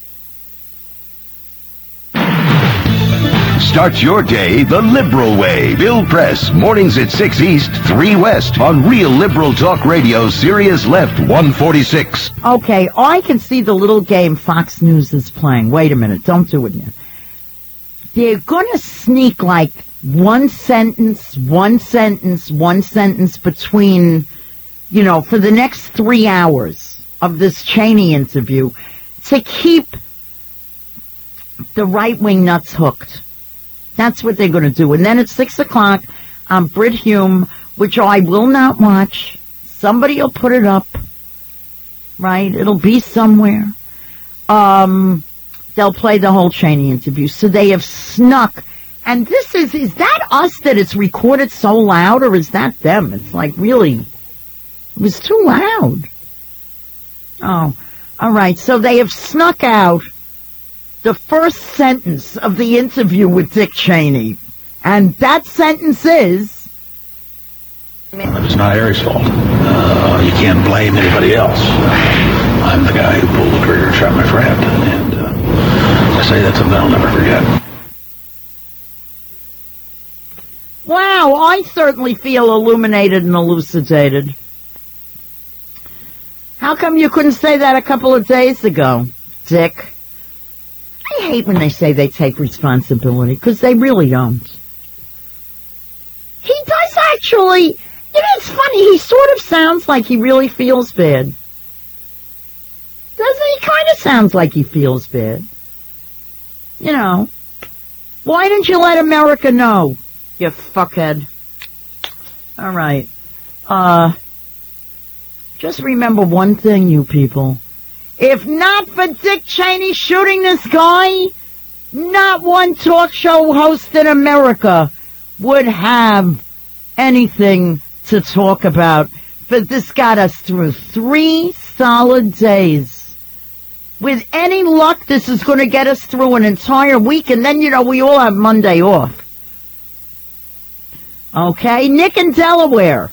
Start your day the liberal way. Bill Press, mornings at six East, three West, on Real Liberal Talk Radio, Sirius Left, one forty-six. Okay, I can see the little game Fox News is playing. Wait a minute, don't do it yet. They're gonna sneak like one sentence, one sentence, one sentence between, you know, for the next three hours of this Cheney interview to keep the right-wing nuts hooked. That's what they're going to do. And then at six o'clock, on Brit Hume, which I will not watch. Somebody will put it up, right? It'll be somewhere. Um, they'll play the whole Cheney interview. So they have snuck. And this is, is that us that it's recorded so loud, or is that them? It's like really, it was too loud. Oh, all right. So they have snuck out the first sentence of the interview with Dick Cheney. And that sentence is... It's not Harry's fault. Uh, you can't blame anybody else. I'm the guy who pulled the trigger and shot my friend. And uh, I say that's something I'll never forget. Wow, I certainly feel illuminated and elucidated. How come you couldn't say that a couple of days ago, Dick? I hate when they say they take responsibility, because they really don't. He does actually, you know, it's funny, he sort of sounds like he really feels bad. Doesn't he? Kind of sounds like he feels bad. You know, why didn't you let America know, you fuckhead? All right. Uh, just remember one thing, you people. If not for Dick Cheney shooting this guy, not one talk show host in America would have anything to talk about. But this got us through three solid days. With any luck, this is going to get us through an entire week, and then, you know, we all have Monday off. Okay, Nick in Delaware.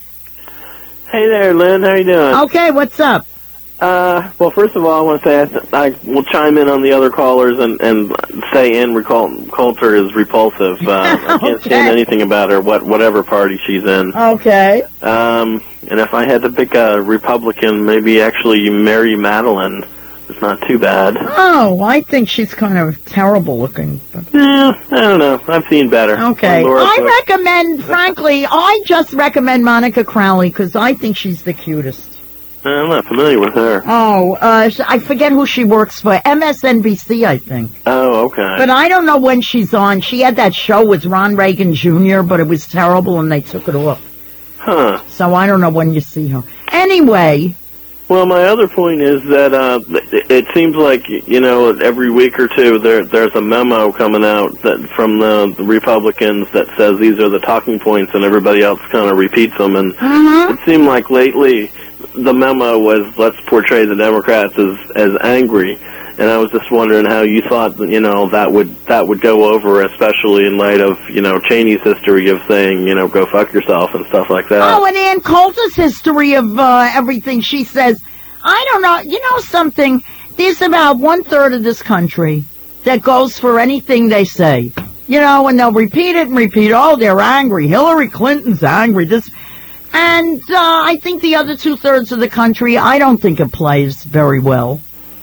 Hey there, Lynn. How you doing? Okay, what's up? Uh, well, first of all, I want to say I, th- I will chime in on the other callers and, and say Ann Recol- Coulter is repulsive. Uh, I can't Okay. stand anything about her, what whatever party she's in. Okay. Um, and if I had to pick a Republican, maybe actually Mary Madeline. It's not too bad. Oh, I think she's kind of terrible looking. But... Yeah, I don't know. I've seen better. Okay. Laura I Bush. recommend, frankly, I just recommend Monica Crowley because I think she's the cutest. I'm not familiar with her. Oh, uh, I forget who she works for. M S N B C, I think. Oh, okay. But I don't know when she's on. She had that show with Ron Reagan Junior, but it was terrible and they took it off. Huh. So I don't know when you see her. Anyway. Well, my other point is that uh, it, it seems like, you know, every week or two there there's a memo coming out that from the, the Republicans that says these are the talking points and everybody else kind of repeats them. And uh-huh. It seemed like lately the memo was let's portray the Democrats as, as angry. And I was just wondering how you thought, you know, that would that would go over, especially in light of, you know, Cheney's history of saying, you know, go fuck yourself and stuff like that. Oh, and Ann Coulter's history of uh, everything. She says, I don't know, you know something, there's about one-third of this country that goes for anything they say. You know, and they'll repeat it and repeat, oh, they're angry. Hillary Clinton's angry. This, And uh, I think the other two-thirds of the country, I don't think it plays very well.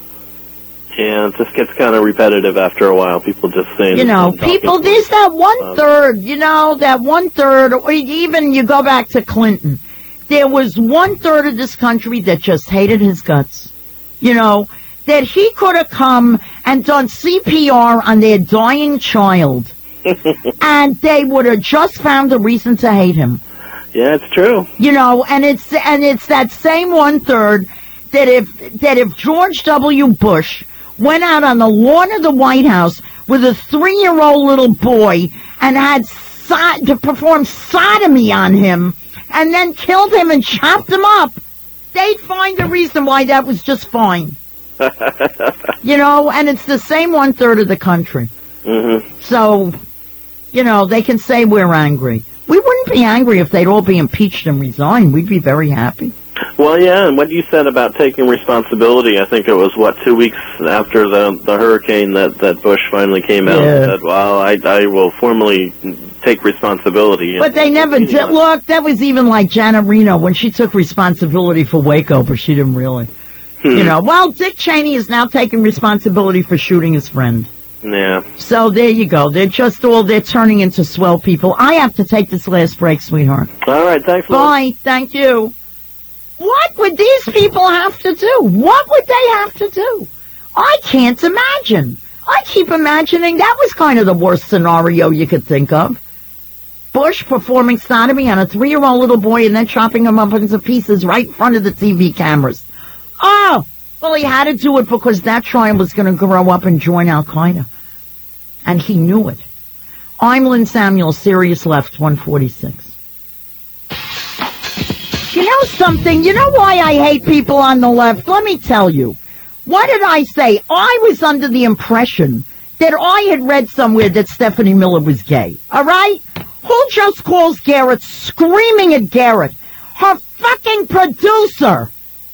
Yeah, it just gets kind of repetitive after a while. People just saying, you know, people, there's that one third, you know, that one third, or even you go back to Clinton. There was one third of this country that just hated his guts. You know, that he could have come and done C P R on their dying child. And they would have just found a reason to hate him. Yeah, it's true. You know, and it's, and it's that same one third that if, that if George W. Bush went out on the lawn of the White House with a three-year-old little boy and had so- to perform sodomy on him and then killed him and chopped him up, they'd find a reason why that was just fine. You know, and it's the same one-third of the country. Mm-hmm. So, you know, they can say we're angry. We wouldn't be angry if they'd all be impeached and resign. We'd be very happy. Well, yeah, and what you said about taking responsibility, I think it was, what, two weeks after the the hurricane that, that Bush finally came out Yeah. and said, well, I, I will formally take responsibility. But they never did. Look, that was even like Janet Reno when she took responsibility for Waco, but she didn't really. Hmm. You know, well, Dick Cheney is now taking responsibility for shooting his friend. Yeah. So there you go. They're just all, they're turning into swell people. I have to take this last break, sweetheart. All right, thanks, Lou. Bye. Thank you. What would these people have to do? What would they have to do? I can't imagine. I keep imagining that was kind of the worst scenario you could think of. Bush performing sodomy on a three-year-old little boy and then chopping him up into pieces right in front of the T V cameras. Oh, well, he had to do it because that child was going to grow up and join Al-Qaeda. And he knew it. I'm Lynn Samuel, Sirius Left, one forty-six. You know something? You know why I hate people on the left? Let me tell you. What did I say? I was under the impression that I had read somewhere that Stephanie Miller was gay. All right? Who just calls Garrett screaming at Garrett? Her fucking producer.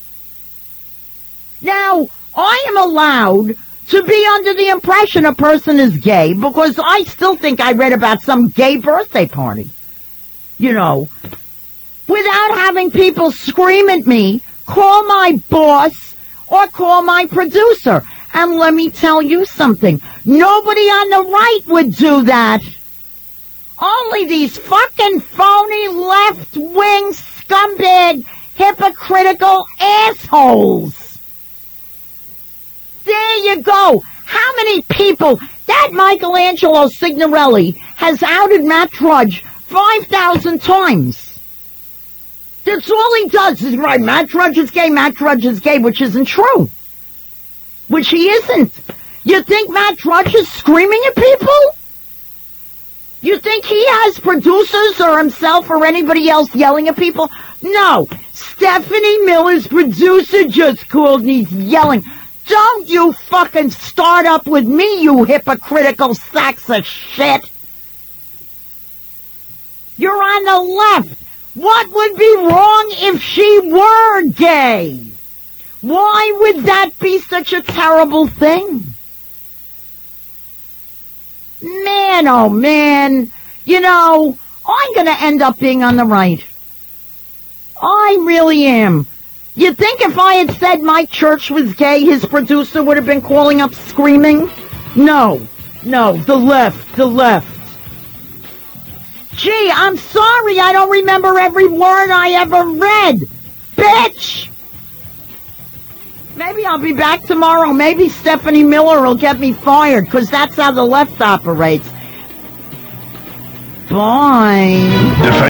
Now, I am allowed to be under the impression a person is gay because I still think I read about some gay birthday party. You know, without having people scream at me, call my boss or call my producer. And let me tell you something. Nobody on the right would do that. Only these fucking phony left-wing scumbag hypocritical assholes. There you go. How many people? That Michelangelo Signorelli has outed Matt Drudge five thousand times. That's all he does is right. Matt Drudge is gay, Matt Drudge is gay, which isn't true. Which he isn't. You think Matt Drudge is screaming at people? You think he has producers or himself or anybody else yelling at people? No. Stephanie Miller's producer just called and he's yelling. Don't you fucking start up with me, you hypocritical sacks of shit. You're on the left. What would be wrong if she were gay? Why would that be such a terrible thing? Man, oh man, you know, I'm going to end up being on the right. I really am. You think if I had said Mike Church was gay, his producer would have been calling up screaming? No, no, the left, the left. Gee, I'm sorry I don't remember every word I ever read. Bitch! Maybe I'll be back tomorrow. Maybe Stephanie Miller will get me fired, because that's how the left operates. Bye.